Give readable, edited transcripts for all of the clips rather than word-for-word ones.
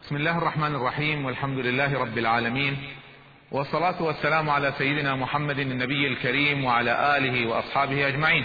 بسم الله الرحمن الرحيم، والحمد لله رب العالمين، والصلاة والسلام على سيدنا محمد النبي الكريم وعلى آله وأصحابه أجمعين.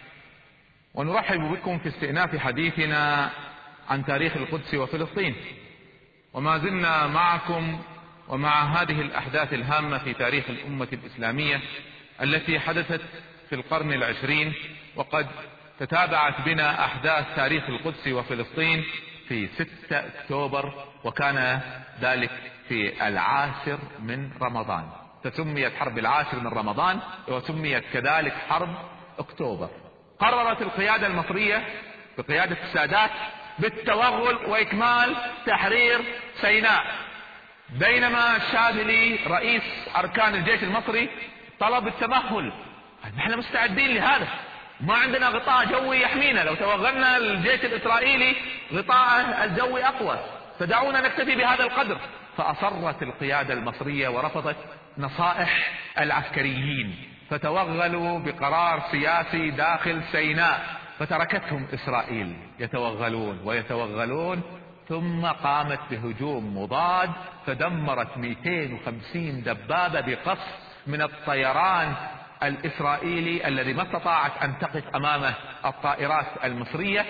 ونرحب بكم في استئناف حديثنا عن تاريخ القدس وفلسطين، وما زلنا معكم ومع هذه الأحداث الهامة في تاريخ الأمة الإسلامية التي حدثت في القرن العشرين، وقد تتابعت بنا أحداث تاريخ القدس وفلسطين في 6 أكتوبر، وكان ذلك في 10 من رمضان. تسميت حرب 10 من رمضان، وسميت كذلك حرب أكتوبر. قررت القيادة المصرية بقيادة السادات بالتوغل وإكمال تحرير سيناء، بينما الشاذلي رئيس أركان الجيش المصري طلب التمهل. نحن مستعدين لهذا، ما عندنا غطاء جوي يحمينا، لو توغلنا الجيش الإسرائيلي غطاء الجوي أقوى، فدعونا نكتفي بهذا القدر. فأصرت القيادة المصرية ورفضت نصائح العسكريين، فتوغلوا بقرار سياسي داخل سيناء، فتركتهم إسرائيل يتوغلون ويتوغلون، ثم قامت بهجوم مضاد فدمرت 250 دبابة بقصف من الطيران الإسرائيلي الذي ما استطاعت أن تقف أمامه الطائرات المصرية.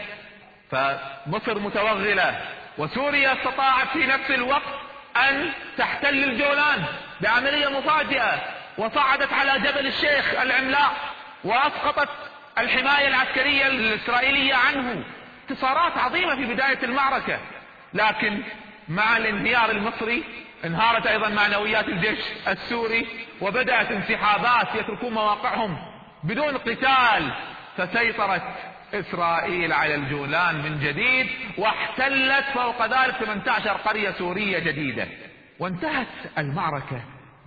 فمصر متوغلة، وسوريا استطاعت في نفس الوقت أن تحتل الجولان بعملية مفاجئة، وصعدت على جبل الشيخ العملاق وأسقطت الحماية العسكرية الإسرائيلية عنه. انتصارات عظيمة في بداية المعركة، لكن مع الانهيار المصري انهارت أيضا معنويات الجيش السوري، وبدأت انسحابات يتركون مواقعهم بدون قتال. فسيطرت إسرائيل على الجولان من جديد، واحتلت فوق ذلك 18 قرية سورية جديدة، وانتهت المعركة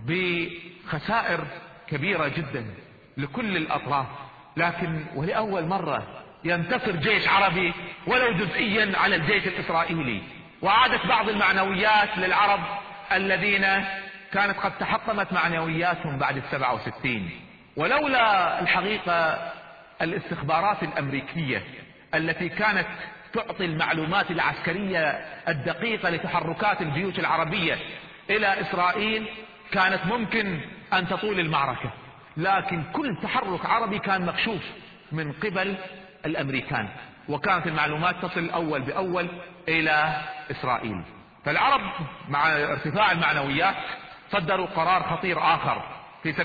بخسائر كبيرة جدا لكل الأطراف. لكن ولأول مرة ينتصر جيش عربي ولو جزئيا على الجيش الإسرائيلي، وعادت بعض المعنويات للعرب الذين كانت قد تحطمت معنوياتهم بعد 67. ولولا الحقيقة الاستخبارات الأمريكية التي كانت تعطي المعلومات العسكرية الدقيقة لتحركات الجيوش العربية إلى إسرائيل، كانت ممكن أن تطول المعركة. لكن كل تحرك عربي كان مكشوف من قبل الأمريكان، وكانت المعلومات تصل أول بأول إلى إسرائيل. فالعرب مع ارتفاع المعنويات صدروا قرار خطير آخر في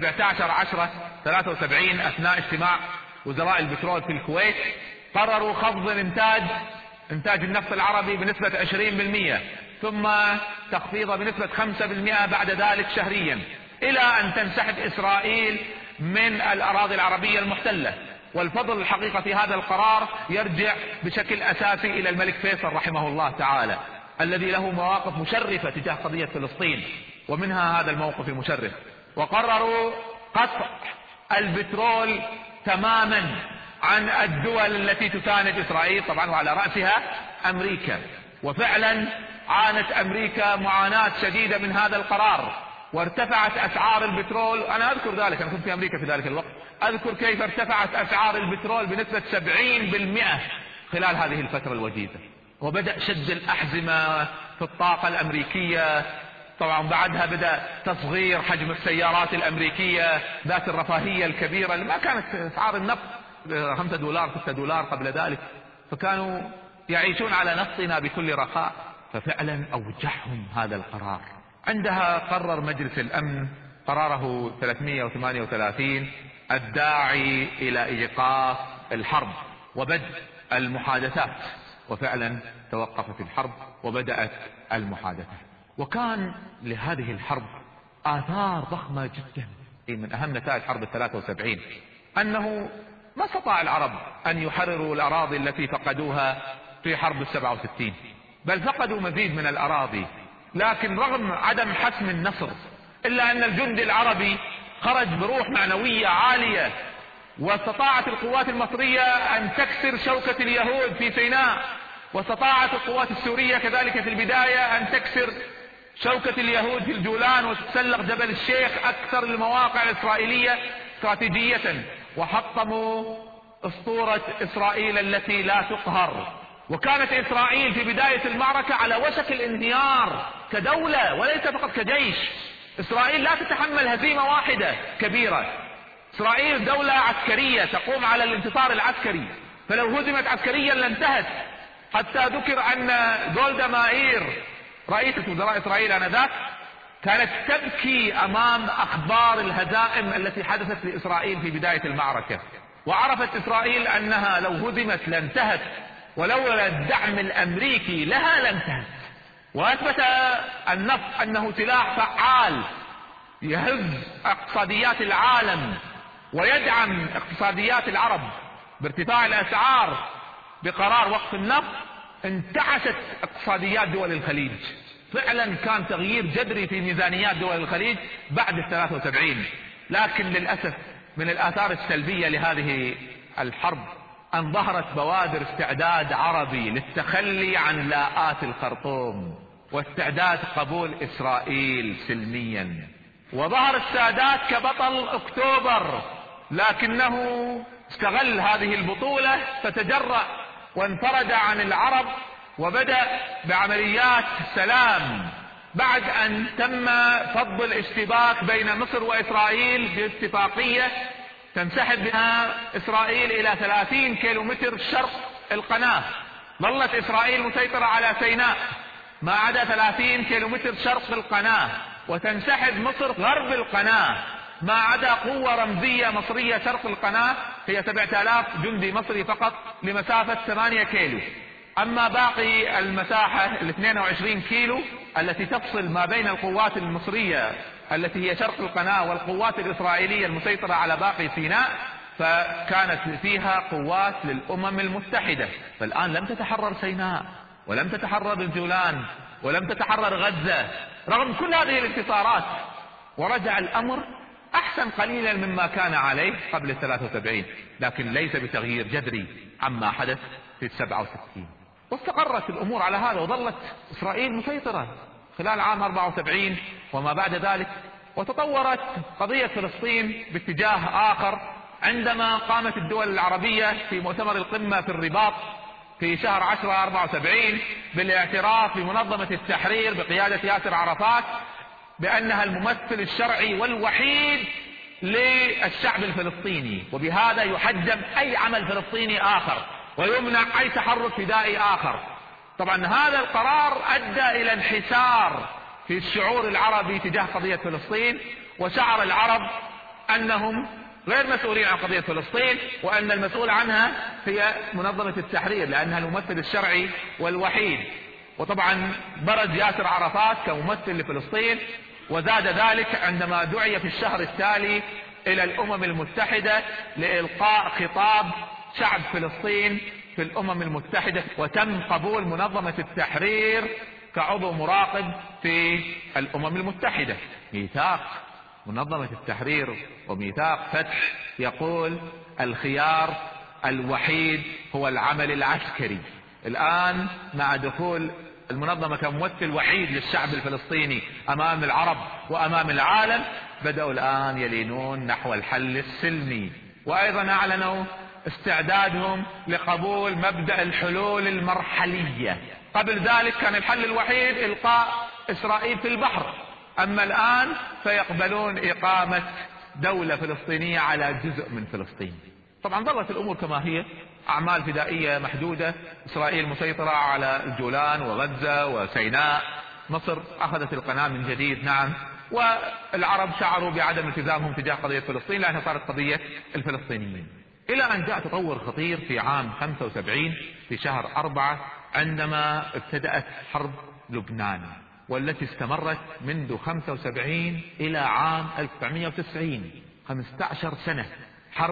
17/10/73 أثناء اجتماع وزراء البترول في الكويت. قرروا خفض إنتاج النفط العربي بنسبة 20%، ثم تخفيضه بنسبة 5% بعد ذلك شهريا، إلى أن تنسحب إسرائيل من الأراضي العربية المحتلة. والفضل الحقيقة في هذا القرار يرجع بشكل أساسي إلى الملك فيصل رحمه الله تعالى، الذي له مواقف مشرفة تجاه قضية فلسطين، ومنها هذا الموقف المشرف. وقرروا قطع البترول تماما عن الدول التي تساند إسرائيل، طبعا وعلى رأسها أمريكا. وفعلا عانت أمريكا معاناة شديدة من هذا القرار، وارتفعت أسعار البترول. أنا أذكر ذلك، أنا كنت في أمريكا في ذلك الوقت، أذكر كيف ارتفعت أسعار البترول بنسبة 70% خلال هذه الفترة الوجيزة. وبدأ شد الأحزمة في الطاقة الأمريكية. طبعا بعدها بدأ تصغير حجم السيارات الأمريكية ذات الرفاهية الكبيرة، اللي ما كانت أسعار النفط $5 $6 قبل ذلك، فكانوا يعيشون على نفطنا بكل رخاء. ففعلا أوجعهم هذا القرار. عندها قرر مجلس الأمن قراره 338 الداعي إلى إيقاف الحرب وبدء المحادثات، وفعلا توقفت الحرب وبدأت المحادثات. وكان لهذه الحرب آثار ضخمة جدا. من أهم نتائج حرب 73 أنه ما استطاع العرب أن يحرروا الأراضي التي فقدوها في حرب 67، بل فقدوا مزيد من الأراضي. لكن رغم عدم حسم النصر، إلا أن الجند العربي خرج بروح معنوية عالية، واستطاعت القوات المصرية أن تكسر شوكة اليهود في سيناء، واستطاعت القوات السورية كذلك في البداية أن تكسر شوكة اليهود في الجولان وتتسلق جبل الشيخ، أكثر المواقع الإسرائيلية استراتيجية، وحطموا أسطورة إسرائيل التي لا تقهر. وكانت إسرائيل في بداية المعركة على وشك الانهيار كدولة وليس فقط كجيش. إسرائيل لا تتحمل هزيمة واحدة كبيرة. إسرائيل دولة عسكرية تقوم على الانتصار العسكري، فلو هزمت عسكريا لانتهت. حتى ذكر أن جولدا مائير رئيسة وزراء إسرائيل آنذاك كانت تبكي أمام أخبار الهزائم التي حدثت لإسرائيل في بداية المعركة، وعرفت إسرائيل أنها لو هزمت لانتهت، ولولا الدعم الأمريكي لها لانتهت. وأثبت النفط أنه سلاح فعال يهز اقتصاديات العالم ويدعم اقتصاديات العرب. بارتفاع الأسعار بقرار وقف النفط انتعشت اقتصاديات دول الخليج. فعلا كان تغيير جذري في ميزانيات دول الخليج بعد 73. لكن للأسف من الآثار السلبية لهذه الحرب أن ظهرت بوادر استعداد عربي للتخلي عن لاءات الخرطوم واستعداد قبول إسرائيل سلميا. وظهر السادات كبطل أكتوبر، لكنه استغل هذه البطولة فتجرأ وانفرد عن العرب وبدأ بعمليات سلام بعد أن تم فض الاشتباك بين مصر وإسرائيل باتفاقية تنسحب بها إسرائيل إلى 30 كيلومتر شرق القناة. ظلت إسرائيل مسيطرة على سيناء ما عدا 30 كيلومتر شرق القناة، وتنسحب مصر غرب القناة ما عدا قوة رمزية مصرية شرق القناة هي 7000 جندي مصري فقط لمسافة 8 كيلو. أما باقي المساحة 22 كيلو التي تفصل ما بين القوات المصرية التي هي شرق القناة والقوات الإسرائيلية المسيطرة على باقي سيناء، فكانت فيها قوات للأمم المتحدة. فالآن لم تتحرر سيناء ولم تتحرر الجولان ولم تتحرر غزة رغم كل هذه الانتصارات، ورجع الأمر أحسن قليلا مما كان عليه قبل 73، لكن ليس بتغيير جذري عما حدث في 67. واستقرت الأمور على هذا، وظلت إسرائيل مسيطرة خلال عام 74 وما بعد ذلك. وتطورت قضية فلسطين باتجاه آخر عندما قامت الدول العربية في مؤتمر القمة في الرباط في شهر 10 74 بالاعتراف بمنظمة التحرير بقيادة ياسر عرفات بأنها الممثل الشرعي والوحيد للشعب الفلسطيني، وبهذا يحجم أي عمل فلسطيني آخر ويمنع أي تحرك فدائي آخر. طبعا هذا القرار أدى إلى انحسار في الشعور العربي تجاه قضية فلسطين، وشعر العرب أنهم غير مسؤولين عن قضية فلسطين، وأن المسؤول عنها هي منظمة التحرير لأنها الممثل الشرعي والوحيد. وطبعا برز ياسر عرفات كممثل لفلسطين، وزاد ذلك عندما دعي في الشهر التالي إلى الأمم المتحدة لإلقاء خطاب شعب فلسطين في الأمم المتحدة، وتم قبول منظمة التحرير كعضو مراقب في الأمم المتحدة. ميثاق منظمة التحرير وميثاق فتح يقول الخيار الوحيد هو العمل العسكري. الآن مع دخول المنظمة كممثل وحيد للشعب الفلسطيني أمام العرب وأمام العالم، بدأوا الآن يلينون نحو الحل السلمي، وأيضا أعلنوا استعدادهم لقبول مبدأ الحلول المرحلية. قبل ذلك كان الحل الوحيد إلقاء إسرائيل في البحر، أما الآن فيقبلون إقامة دولة فلسطينية على جزء من فلسطين. طبعا ظلت الأمور كما هي، أعمال فدائية محدودة، إسرائيل مسيطرة على الجولان وغزة وسيناء، مصر أخذت القناة من جديد نعم، والعرب شعروا بعدم التزامهم تجاه قضية فلسطين لأنها صارت قضية الفلسطينيين. إلى أن جاء تطور خطير في عام 75 في شهر 4 عندما ابتدأت حرب لبنان، والتي استمرت منذ 75 إلى عام 1990، 15 سنة حرب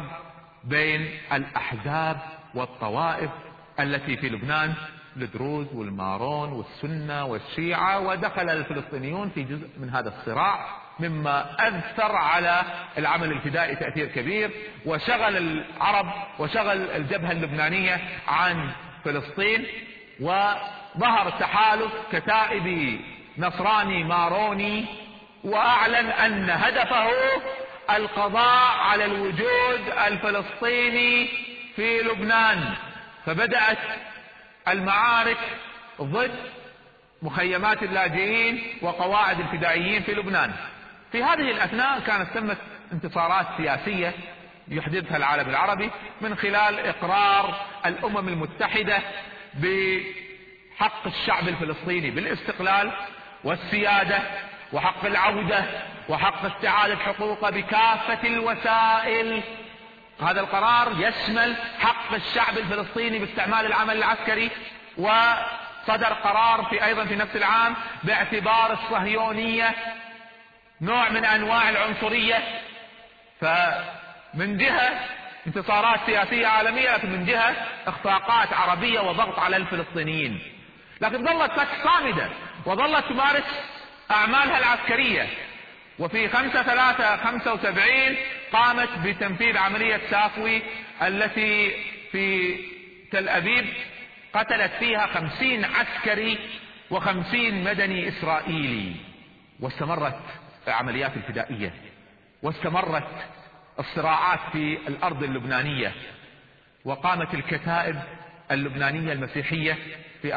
بين الأحزاب والطوائف التي في لبنان، الدروز والمارون والسنة والشيعة، ودخل الفلسطينيون في جزء من هذا الصراع مما أثر على العمل الفدائي تأثير كبير، وشغل العرب وشغل الجبهة اللبنانية عن فلسطين. وظهر تحالف كتائبي نصراني ماروني، وأعلن أن هدفه القضاء على الوجود الفلسطيني في لبنان. فبدأت المعارك ضد مخيمات اللاجئين وقواعد الفدائيين في لبنان. في هذه الأثناء كانت تمت انتصارات سياسية يحدثها العالم العربي من خلال إقرار الأمم المتحدة بحق الشعب الفلسطيني بالاستقلال والسيادة وحق العودة وحق استعادة حقوقه بكافة الوسائل. هذا القرار يشمل حق الشعب الفلسطيني باستعمال العمل العسكري، وصدر قرار أيضا في نفس العام باعتبار الصهيونية نوع من أنواع العنصرية. فمن جهة انتصارات سياسية عالمية، لكن من جهة اخفاقات عربية وضغط على الفلسطينيين. لكن ظلت فتح صامدة وظلت تمارس أعمالها العسكرية. وفي 5/3/75 قامت بتنفيذ عملية سافوي التي في تل أبيب قتلت فيها 50 عسكري و50 مدني إسرائيلي. واستمرت العمليات الفدائية، واستمرت الصراعات في الأرض اللبنانية. وقامت الكتائب اللبنانية المسيحية في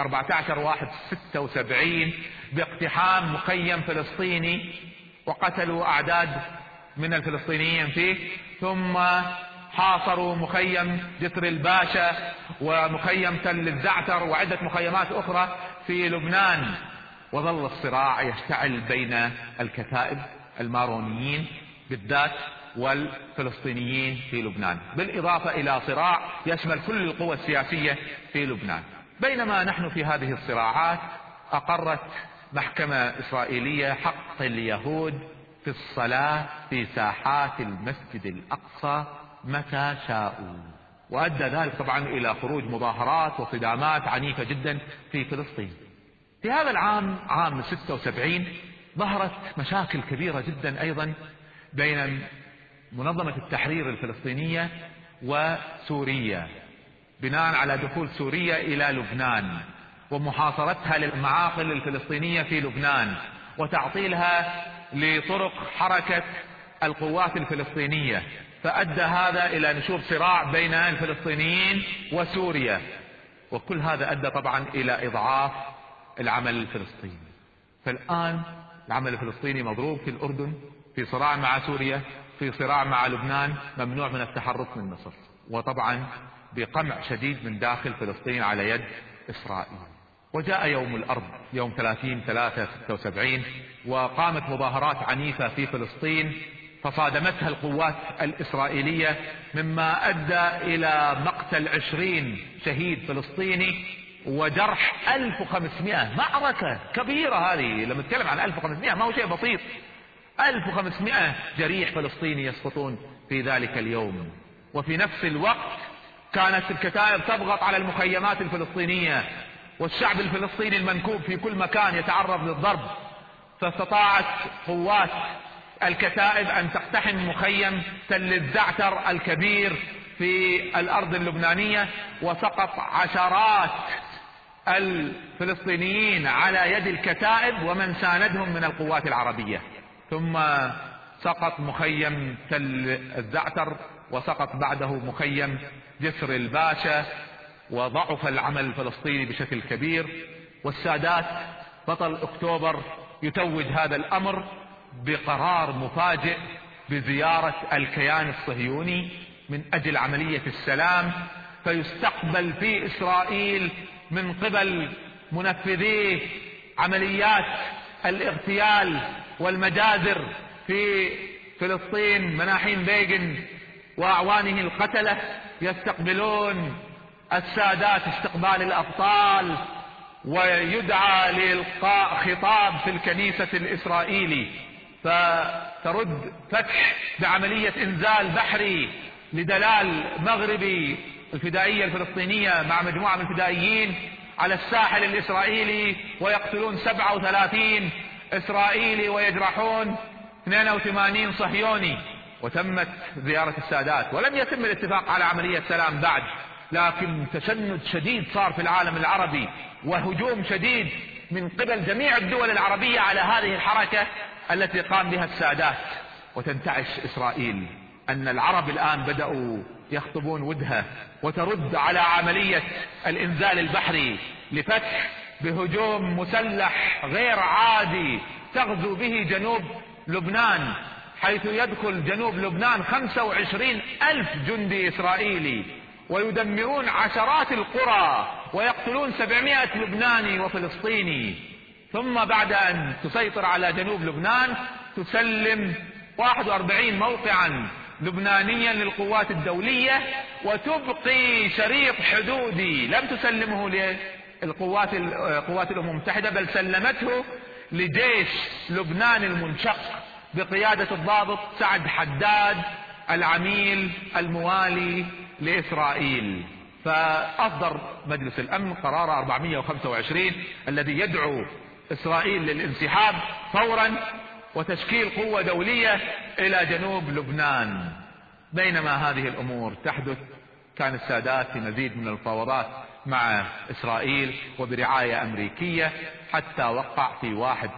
14/1/76 باقتحام مخيم فلسطيني، وقتلوا أعداد من الفلسطينيين فيه، ثم حاصروا مخيم جسر الباشا ومخيم تل الزعتر وعدة مخيمات أخرى في لبنان. وظل الصراع يشتعل بين الكتائب المارونيين بالذات والفلسطينيين في لبنان، بالإضافة إلى صراع يشمل كل القوى السياسية في لبنان. بينما نحن في هذه الصراعات، أقرت محكمة إسرائيلية حق اليهود في الصلاة في ساحات المسجد الأقصى متى شاءوا، وأدى ذلك طبعا إلى خروج مظاهرات وصدامات عنيفة جدا في فلسطين. في هذا العام، عام 76، ظهرت مشاكل كبيرة جدا أيضا بين منظمة التحرير الفلسطينية وسوريا، بناء على دخول سوريا إلى لبنان ومحاصرتها للمعاقل الفلسطينية في لبنان وتعطيلها لطرق حركة القوات الفلسطينية. فأدى هذا إلى نشوب صراع بين الفلسطينيين وسوريا، وكل هذا أدى طبعا إلى إضعاف العمل الفلسطيني. فالآن العمل الفلسطيني مضروب في الأردن، في صراع مع سوريا، في صراع مع لبنان، ممنوع من التحرك من مصر، وطبعا بقمع شديد من داخل فلسطين على يد إسرائيل. وجاء يوم الأرض يوم 30/3/76، وقامت مظاهرات عنيفة في فلسطين فصادمتها القوات الإسرائيلية، مما أدى إلى مقتل 20 شهيد فلسطيني وجرح 1500. معركة كبيرة هذه، لما نتكلم عن 1500 ما هو شيء بسيط. 1500 جريح فلسطيني يسقطون في ذلك اليوم. وفي نفس الوقت كانت الكتائب تضغط على المخيمات الفلسطينية، والشعب الفلسطيني المنكوب في كل مكان يتعرض للضرب. فاستطاعت قوات الكتائب أن تقتحم مخيم تل الزعتر الكبير في الأرض اللبنانية، وسقط عشرات الفلسطينيين على يد الكتائب ومن ساندهم من القوات العربية. ثم سقط مخيم تل الزعتر، وسقط بعده مخيم جسر الباشا، وضعف العمل الفلسطيني بشكل كبير. والسادات بطل أكتوبر يتوج هذا الأمر بقرار مفاجئ بزيارة الكيان الصهيوني من أجل عملية السلام، فيستقبل في إسرائيل من قبل منفذي عمليات الاغتيال والمجازر في فلسطين مناحيم بيغن وأعوانه القتلة، يستقبلون السادات استقبال الأبطال، ويدعى لإلقاء خطاب في الكنيسة الإسرائيلي، فترد فتح بعملية إنزال بحري لدلال مغربي الفدائية الفلسطينية مع مجموعة من الفدائيين على الساحل الإسرائيلي، ويقتلون 37 إسرائيلي ويجرحون 82 صهيوني. وتمت زيارة السادات، ولم يتم الاتفاق على عملية سلام بعد، لكن تشنج شديد صار في العالم العربي وهجوم شديد من قبل جميع الدول العربية على هذه الحركة التي قام بها السادات، وتنتعش إسرائيل أن العرب الآن بدأوا يخطبون ودها وترد على عملية الإنزال البحري لفتح بهجوم مسلح غير عادي تغزو به جنوب لبنان، حيث يدخل جنوب لبنان 25,000 جندي إسرائيلي ويدمرون عشرات القرى ويقتلون 700 لبناني وفلسطيني. ثم بعد أن تسيطر على جنوب لبنان تسلم 41 موقعا لبنانيا للقوات الدولية، وتبقي شريط حدودي لم تسلمه للقوات الأمم المتحدة، بل سلمته لجيش لبنان المنشق بقيادة الضابط سعد حداد العميل الموالي لإسرائيل. فأصدر مجلس الأمن قرار 425 الذي يدعو إسرائيل للانسحاب فورا وتشكيل قوة دولية إلى جنوب لبنان. بينما هذه الأمور تحدث كان السادات في مزيد من المفاوضات مع إسرائيل وبرعاية أمريكية، حتى وقع في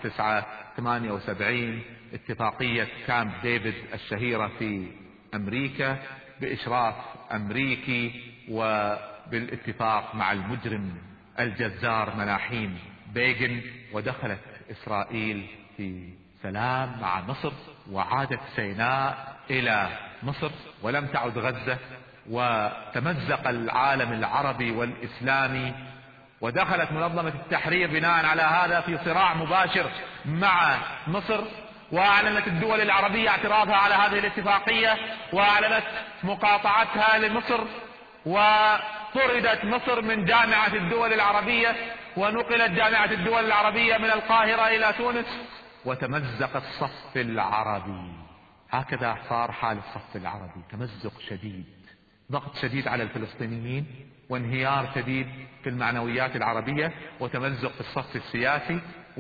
1/9/78 اتفاقية كامب ديفيد الشهيرة في أمريكا بإشراف أمريكي وبالاتفاق مع المجرم الجزار مناحيم بيغن. ودخلت إسرائيل في سلام مع مصر، وعادت سيناء إلى مصر ولم تعد غزة، وتمزق العالم العربي والإسلامي، ودخلت منظمة التحرير بناء على هذا في صراع مباشر مع مصر. وأعلنت الدول العربية اعتراضها على هذه الاتفاقية، وأعلنت مقاطعتها لمصر، وطردت مصر من جامعة الدول العربية، ونقلت جامعة الدول العربية من القاهرة إلى تونس، وتمزق الصف العربي. هكذا صار حال الصف العربي، تمزق شديد، ضغط شديد على الفلسطينيين، وانهيار شديد في المعنويات العربية، وتمزق في الصف السياسي،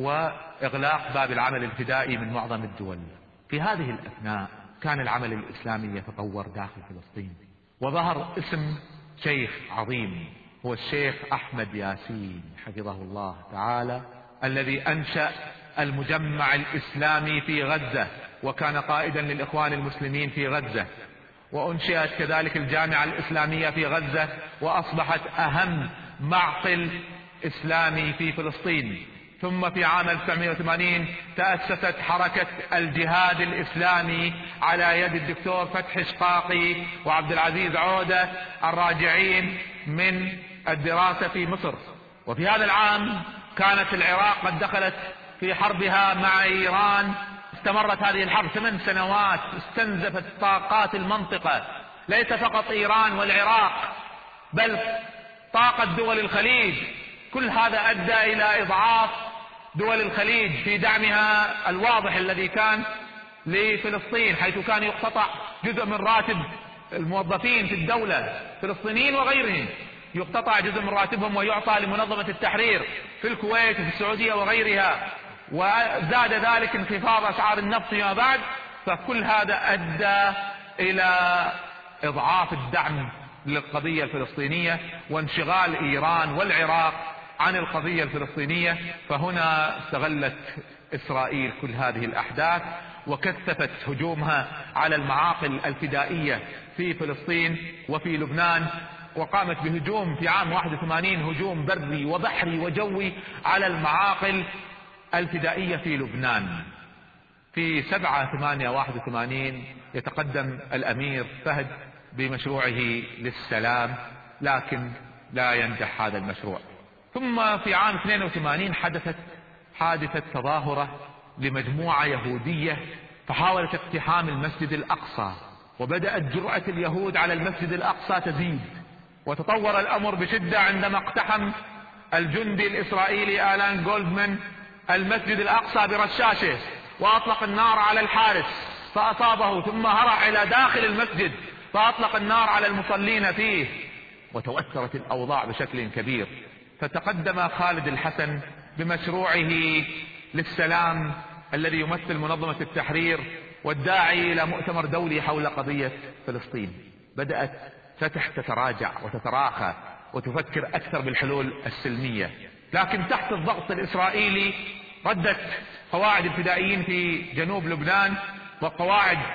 وإغلاق باب العمل الفدائي من معظم الدول. في هذه الأثناء كان العمل الإسلامي يتطور داخل فلسطين، وظهر اسم شيخ عظيم هو الشيخ أحمد ياسين حفظه الله تعالى، الذي أنشأ المجمع الإسلامي في غزة، وكان قائدا للإخوان المسلمين في غزة، وأنشئت كذلك الجامعة الإسلامية في غزة، وأصبحت أهم معقل إسلامي في فلسطين. ثم في عام 1980 تأسست حركة الجهاد الإسلامي على يد الدكتور فتحي شقاقي وعبد العزيز عودة الراجعين من الدراسة في مصر. وفي هذا العام كانت العراق قد دخلت في حربها مع إيران. استمرت هذه الحرب 8 سنوات، استنزفت طاقات المنطقة، ليس فقط إيران والعراق بل طاقة دول الخليج. كل هذا أدى إلى إضعاف دول الخليج في دعمها الواضح الذي كان لفلسطين، حيث كان يقتطع جزء من راتب الموظفين في الدولة فلسطينيين وغيرهم، يقتطع جزء من راتبهم ويعطى لمنظمة التحرير في الكويت وفي السعودية وغيرها، وزاد ذلك انخفاض أسعار النفط فيما بعد. فكل هذا أدى إلى إضعاف الدعم للقضية الفلسطينية وانشغال إيران والعراق عن القضية الفلسطينية. فهنا استغلت إسرائيل كل هذه الأحداث وكثفت هجومها على المعاقل الفدائية في فلسطين وفي لبنان، وقامت بهجوم في عام 81 هجوم بري وبحري وجوي على المعاقل الفدائية في لبنان. في 7/8/81 يتقدم الأمير فهد بمشروعه للسلام، لكن لا ينجح هذا المشروع. ثم في عام 82 حدثت حادثة تظاهرة لمجموعة يهودية فحاولت اقتحام المسجد الأقصى، وبدأت جرأة اليهود على المسجد الأقصى تزيد، وتطور الأمر بشدة عندما اقتحم الجندي الإسرائيلي آلان جولدمان المسجد الأقصى برشاشه وأطلق النار على الحارس فأصابه، ثم هرع إلى داخل المسجد فأطلق النار على المصلين فيه، وتوترت الأوضاع بشكل كبير. فتقدم خالد الحسن بمشروعه للسلام الذي يمثل منظمة التحرير والداعي إلى مؤتمر دولي حول قضية فلسطين. بدأت فتح تتراجع وتتراخى وتفكر أكثر بالحلول السلمية، لكن تحت الضغط الإسرائيلي ردت قواعد الفدائيين في جنوب لبنان وقواعد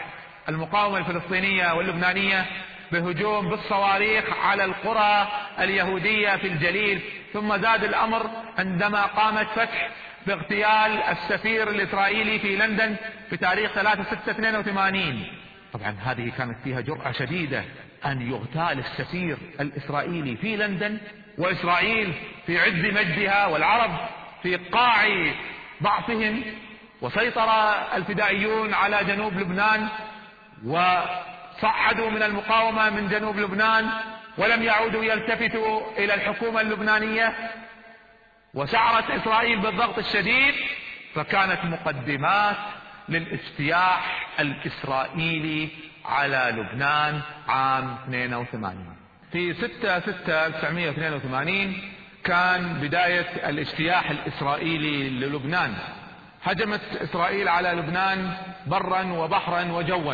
المقاومة الفلسطينية واللبنانية بهجوم بالصواريخ على القرى اليهودية في الجليل، ثم زاد الأمر عندما قامت فتح باغتيال السفير الإسرائيلي في لندن في تاريخ 3/6/82. طبعا هذه كانت فيها جرأة شديدة أن يغتال السفير الإسرائيلي في لندن، وإسرائيل في عز مجدها والعرب في قاع ضعفهم، وسيطر الفدائيون على جنوب لبنان وصعدوا من المقاومة من جنوب لبنان ولم يعودوا يلتفتوا إلى الحكومة اللبنانية، وشعرت إسرائيل بالضغط الشديد، فكانت مقدمات للاجتياح الإسرائيلي على لبنان عام 82. في 6/6/1982 كان بداية الاجتياح الإسرائيلي للبنان. هجمت إسرائيل على لبنان برا وبحرا وجوا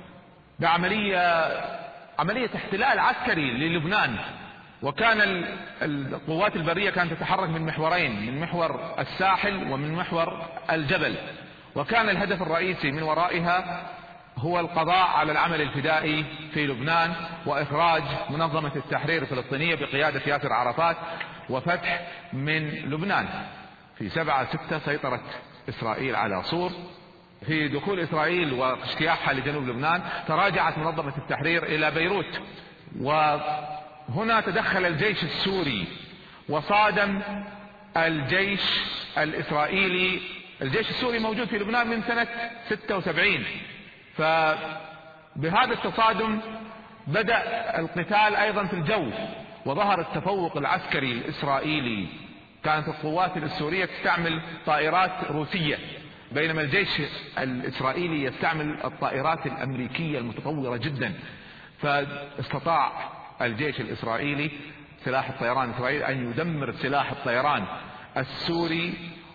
بعملية احتلال عسكري للبنان، وكان القوات البرية كانت تتحرك من محورين، من محور الساحل ومن محور الجبل، وكان الهدف الرئيسي من ورائها هو القضاء على العمل الفدائي في لبنان وإخراج منظمة التحرير الفلسطينية بقيادة ياسر عرفات وفتح من لبنان. في 7/6 سيطرت إسرائيل على صور. في دخول إسرائيل واجتياحها لجنوب لبنان تراجعت منظمة التحرير إلى بيروت، وهنا تدخل الجيش السوري وصادم الجيش الإسرائيلي. الجيش السوري موجود في لبنان من سنة 76، فبهذا التصادم بدأ القتال أيضا في الجو، وظهر التفوق العسكري الإسرائيلي. كانت القوات السورية تستعمل طائرات روسية، بينما الجيش الإسرائيلي يستعمل الطائرات الأمريكية المتطورة جدا. فاستطاع الجيش الإسرائيلي سلاح الطيران الإسرائيلي أن يدمر سلاح الطيران السوري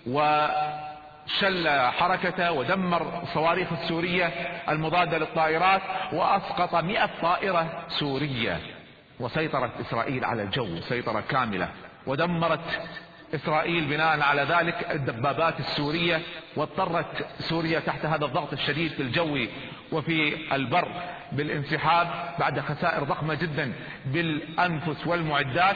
وشل حركته، ودمر الصواريخ السورية المضادة للطائرات، وأسقط 100 طائرة سورية. وسيطرت إسرائيل على الجو سيطرة كاملة، ودمرت إسرائيل بناء على ذلك الدبابات السورية، واضطرت سوريا تحت هذا الضغط الشديد في الجو وفي البر بالانسحاب بعد خسائر ضخمة جدا بالأنفس والمعدات،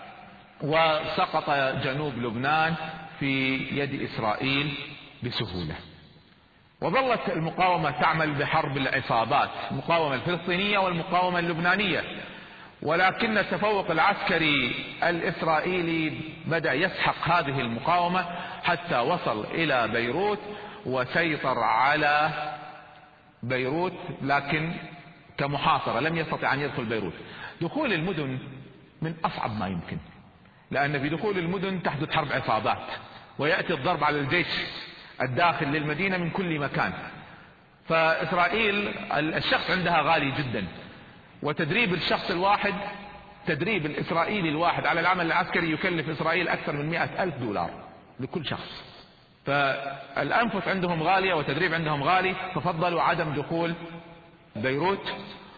وسقط جنوب لبنان في يد إسرائيل بسهولة. وظلت المقاومة تعمل بحرب العصابات، المقاومة الفلسطينية والمقاومة اللبنانية، ولكن التفوق العسكري الإسرائيلي بدأ يسحق هذه المقاومة حتى وصل إلى بيروت وسيطر على بيروت، لكن كمحاصرة لم يستطع أن يدخل بيروت. دخول المدن من أصعب ما يمكن، لأن في دخول المدن تحدث حرب عصابات، ويأتي الضرب على الجيش الداخل للمدينة من كل مكان. فإسرائيل الشخص عندها غالي جدا، وتدريب الشخص الواحد، تدريب الإسرائيلي الواحد على العمل العسكري يكلف إسرائيل أكثر من $100,000 لكل شخص. فالأنفس عندهم غالية وتدريب عندهم غالي، ففضلوا عدم دخول بيروت،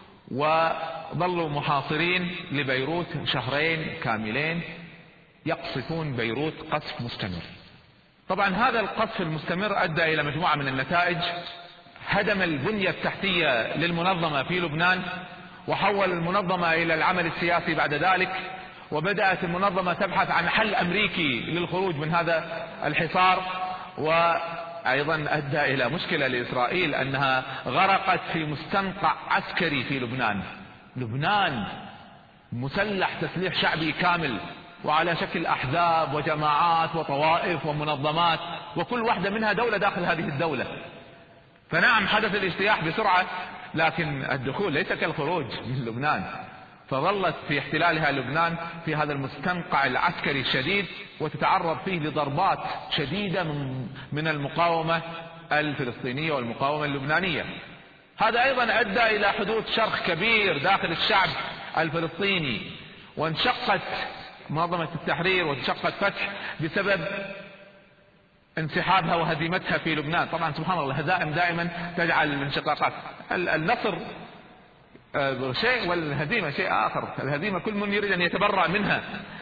وظلوا محاصرين لبيروت 2 شهر كاملين يقصفون بيروت قصف مستمر. طبعا هذا القصف المستمر أدى إلى مجموعة من النتائج. هدم البنية التحتية للمنظمة في لبنان، وحول المنظمة إلى العمل السياسي بعد ذلك، وبدأت المنظمة تبحث عن حل أمريكي للخروج من هذا الحصار. وأيضا أدى إلى مشكلة لإسرائيل أنها غرقت في مستنقع عسكري في لبنان. لبنان مسلح تسليح شعبي كامل، وعلى شكل أحزاب وجماعات وطوائف ومنظمات، وكل واحدة منها دولة داخل هذه الدولة. فنعم حدث الاجتياح بسرعة، لكن الدخول ليس كالخروج من لبنان. فظلت في احتلالها لبنان في هذا المستنقع العسكري الشديد، وتتعرض فيه لضربات شديدة من المقاومة الفلسطينية والمقاومة اللبنانية. هذا أيضا أدى إلى حدوث شرخ كبير داخل الشعب الفلسطيني، وانشقت منظمة التحرير وانشقت فتح بسبب انسحابها وهزيمتها في لبنان. طبعا سبحان الله الهزائم دائما تجعل الانشقاقات. النصر شيء والهزيمة شيء آخر. الهزيمة كل من يريد أن يتبرأ منها،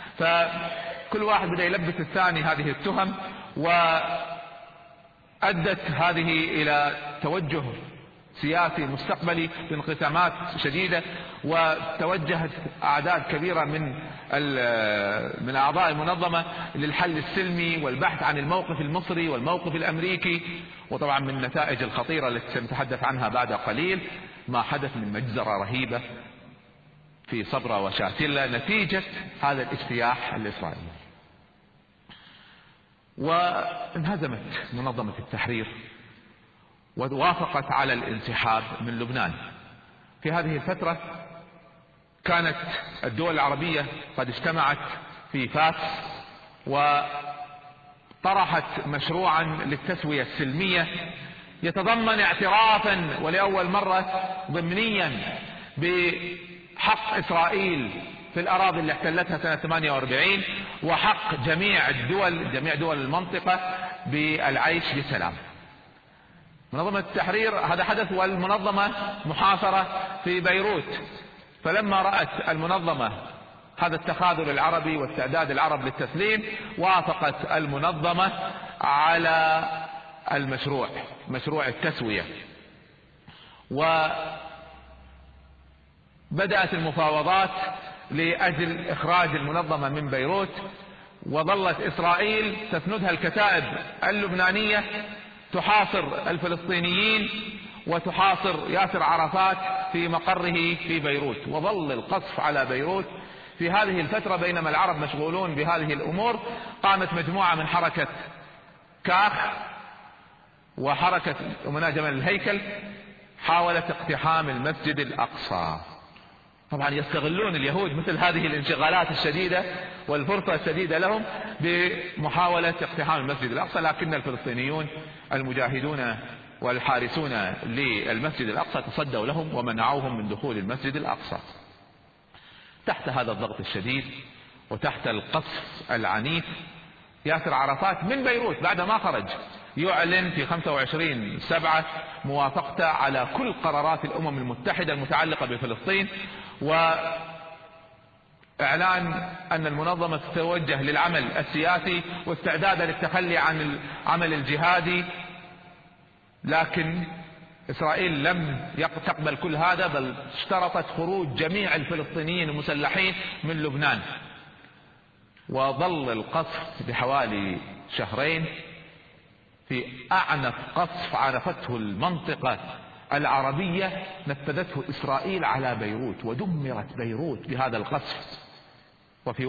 فكل واحد بدأ يلبس الثاني هذه التهم، وأدت هذه إلى توجه سياسي مستقبلي بانقسامات شديدة، وتوجهت أعداد كبيرة من أعضاء المنظمة للحل السلمي والبحث عن الموقف المصري والموقف الأمريكي. وطبعا من النتائج الخطيرة التي سنتحدث عنها بعد قليل ما حدث من مجزرة رهيبة في صبرا وشاتلة نتيجة هذا الاجتياح الإسرائيلي. وانهزمت منظمة التحرير ووافقت على الانسحاب من لبنان. في هذه الفترة كانت الدول العربية قد اجتمعت في فاس وطرحت مشروعا للتسوية السلمية يتضمن اعترافا ولأول مرة ضمنيا بحق إسرائيل في الأراضي اللي احتلتها سنة 48 وحق جميع دول المنطقة بالعيش بسلام. منظمة التحرير هذا حدث والمنظمة محاصرة في بيروت، فلما رأت المنظمة هذا التخاذل العربي واستعداد العرب للتسليم وافقت المنظمة على مشروع التسوية، وبدأت المفاوضات لأجل إخراج المنظمة من بيروت. وظلت إسرائيل تسندها الكتائب اللبنانية تحاصر الفلسطينيين وتحاصر ياسر عرفات في مقره في بيروت، وظل القصف على بيروت في هذه الفترة. بينما العرب مشغولون بهذه الأمور قامت مجموعة من حركة كاخ وحركة أمناء جمال الهيكل حاولت اقتحام المسجد الأقصى. طبعا يستغلون اليهود مثل هذه الانشغالات الشديدة والفرصة الشديدة لهم بمحاولة اقتحام المسجد الأقصى، لكن الفلسطينيون المجاهدون والحارسون للمسجد الأقصى تصدوا لهم ومنعوهم من دخول المسجد الأقصى. تحت هذا الضغط الشديد وتحت القصف العنيف ياسر عرفات من بيروت بعد ما خرج يعلن في 25/7 موافقته على كل قرارات الأمم المتحدة المتعلقة بفلسطين، وإعلان أن المنظمة تتوجه للعمل السياسي واستعدادا للتخلي عن العمل الجهادي. لكن إسرائيل لم تقبل كل هذا، بل اشترطت خروج جميع الفلسطينيين المسلحين من لبنان. وظل القصف بحوالي شهرين في أعنف قصف عرفته المنطقة العربية نفذته إسرائيل على بيروت، ودمرت بيروت بهذا القصف. وفي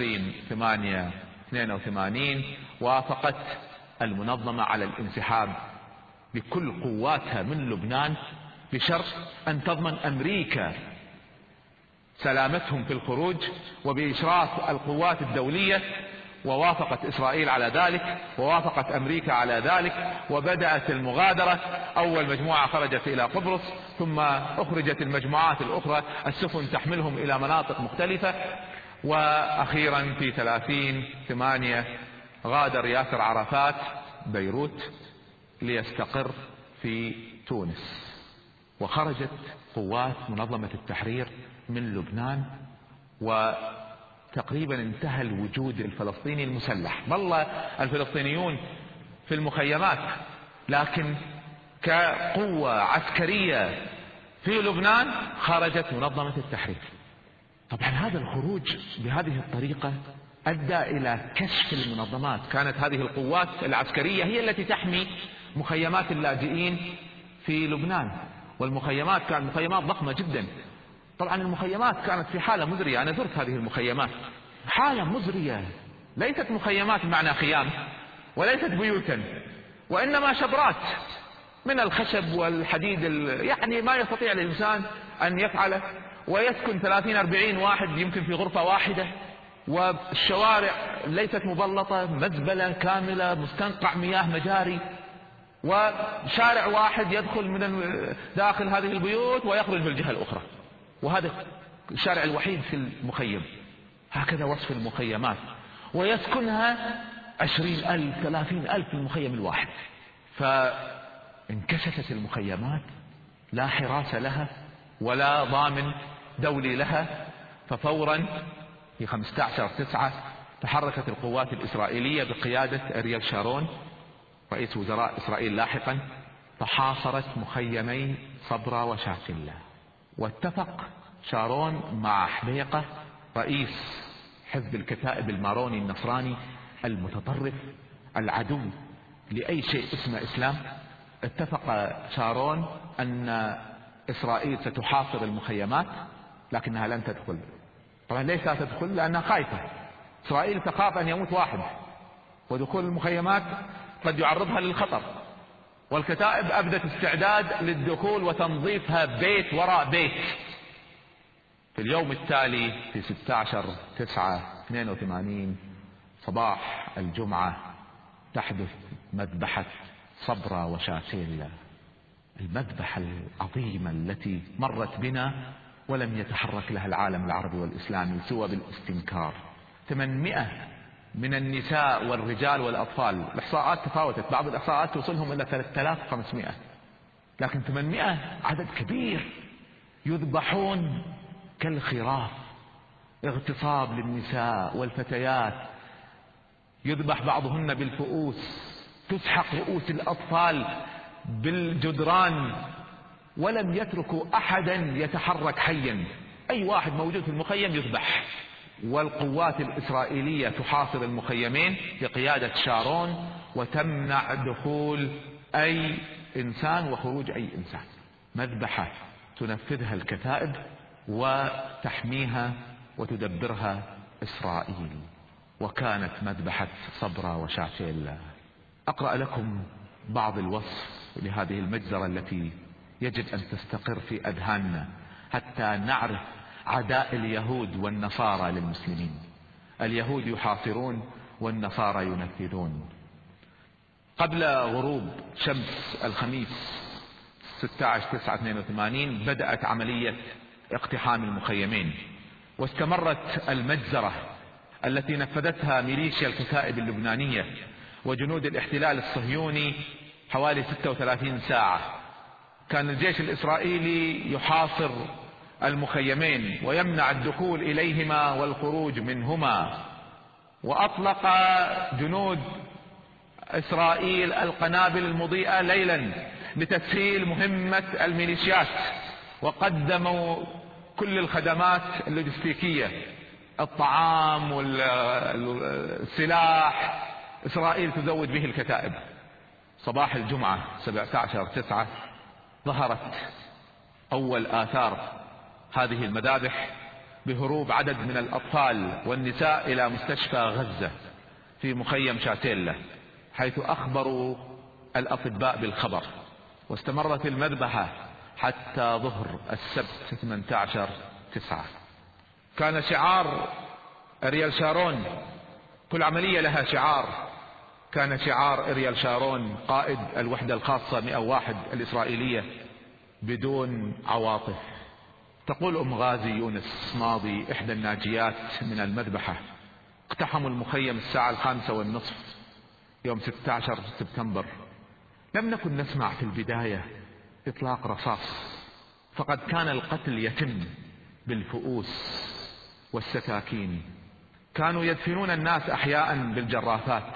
21/8/82 وافقت المنظمة على الانسحاب بكل قواتها من لبنان بشرط أن تضمن أمريكا سلامتهم في الخروج وبإشراف القوات الدولية. ووافقت إسرائيل على ذلك ووافقت أمريكا على ذلك، وبدأت المغادرة. أول مجموعة خرجت إلى قبرص، ثم أخرجت المجموعات الأخرى السفن تحملهم إلى مناطق مختلفة. وأخيرا في 30/8 غادر ياسر عرفات بيروت ليستقر في تونس، وخرجت قوات منظمة التحرير من لبنان، وتقريبا انتهى الوجود الفلسطيني المسلح. ظل الفلسطينيون في المخيمات، لكن كقوة عسكرية في لبنان خرجت منظمة التحرير. طبعا هذا الخروج بهذه الطريقة أدى إلى كشف المنظمات. كانت هذه القوات العسكرية هي التي تحمي مخيمات اللاجئين في لبنان، والمخيمات كانت مخيمات ضخمة جدا. طبعا المخيمات كانت في حالة مزرية، أنا زرت هذه المخيمات، حالة مزرية، ليست مخيمات بمعنى خيام وليست بيوتا، وإنما شبرات من الخشب والحديد يعني ما يستطيع الإنسان أن يفعله، ويسكن 30-40 واحد يمكن في غرفة واحدة، والشوارع ليست مبلطة، مزبلة كاملة، مستنقع مياه مجاري، وشارع واحد يدخل من داخل هذه البيوت ويخرج في الجهة الأخرى، وهذا الشارع الوحيد في المخيم. هكذا وصف المخيمات، ويسكنها 20,000 30,000 في المخيم الواحد. فانكشفت المخيمات، لا حراسة لها ولا ضامن دولي لها. ففورا في 15/9 تحركت القوات الإسرائيلية بقيادة أرييل شارون رئيس وزراء إسرائيل لاحقا فحاصرت مخيمي صبرا وشاكلة. واتفق شارون مع حبيقة رئيس حزب الكتائب الماروني النصراني المتطرف العدو لأي شيء اسمه إسلام. اتفق شارون أن إسرائيل ستحاصر المخيمات لكنها لن تدخل. طبعا ليش لا تدخل؟ لأنها خايفة. إسرائيل تخاف أن يموت واحد، ودخول المخيمات قد يعرضها للخطر. والكتائب أبدت استعداد للدخول وتنظيفها بيت وراء بيت. في اليوم التالي في 16/9/82 صباح الجمعة تحدث مذبحة صبرا وشاكلة، المذبحة العظيمة التي مرت بنا ولم يتحرك لها العالم العربي والإسلامي سوى بالاستنكار. 800 من النساء والرجال والأطفال، الإحصاءات تفاوتت، بعض الإحصاءات توصلهم إلى 3500، لكن 800 عدد كبير يذبحون كالخراف. اغتصاب للنساء والفتيات، يذبح بعضهن بالفؤوس، تسحق رؤوس الأطفال بالجدران، ولم يتركوا أحدا يتحرك حيا. أي واحد موجود في المخيم يذبح. والقوات الإسرائيلية تحاصر المخيمين بقيادة شارون وتمنع دخول أي إنسان وخروج أي إنسان. مذبحة تنفذها الكتائب وتحميها وتدبرها إسرائيل. وكانت مذبحة صبرا وشاكلة. أقرأ لكم بعض الوصف لهذه المجزرة التي يجب أن تستقر في أذهاننا حتى نعرف عداء اليهود والنصارى للمسلمين. اليهود يحاصرون والنصارى ينفذون. قبل غروب شمس الخميس 16/9/82 بدأت عملية اقتحام المخيمين، واستمرت المجزرة التي نفذتها ميليشيا الكتائب اللبنانية وجنود الاحتلال الصهيوني حوالي 36 ساعة. كان الجيش الإسرائيلي يحاصر المخيمين ويمنع الدخول إليهما والخروج منهما. وأطلق جنود إسرائيل القنابل المضيئة ليلا لتسهيل مهمة الميليشيات، وقدموا كل الخدمات اللوجستيكية، الطعام والسلاح، إسرائيل تزود به الكتائب. صباح الجمعة 17/9 ظهرت أول آثار هذه المذابح بهروب عدد من الأطفال والنساء إلى مستشفى غزة في مخيم شاكلة، حيث أخبروا الأطباء بالخبر. واستمرت المذبحة حتى ظهر السبت 18/9. كان شعار أريال شارون، كل عملية لها شعار، كان شعار أريال شارون قائد الوحدة الخاصة 101 الإسرائيلية: بدون عواطف. تقول أم غازي يونس ماضي إحدى الناجيات من المذبحة: اقتحموا المخيم الساعة 5:30 يوم 16 سبتمبر. لم نكن نسمع في البداية إطلاق رصاص، فقد كان القتل يتم بالفؤوس والسكاكين. كانوا يدفنون الناس أحياء بالجرافات.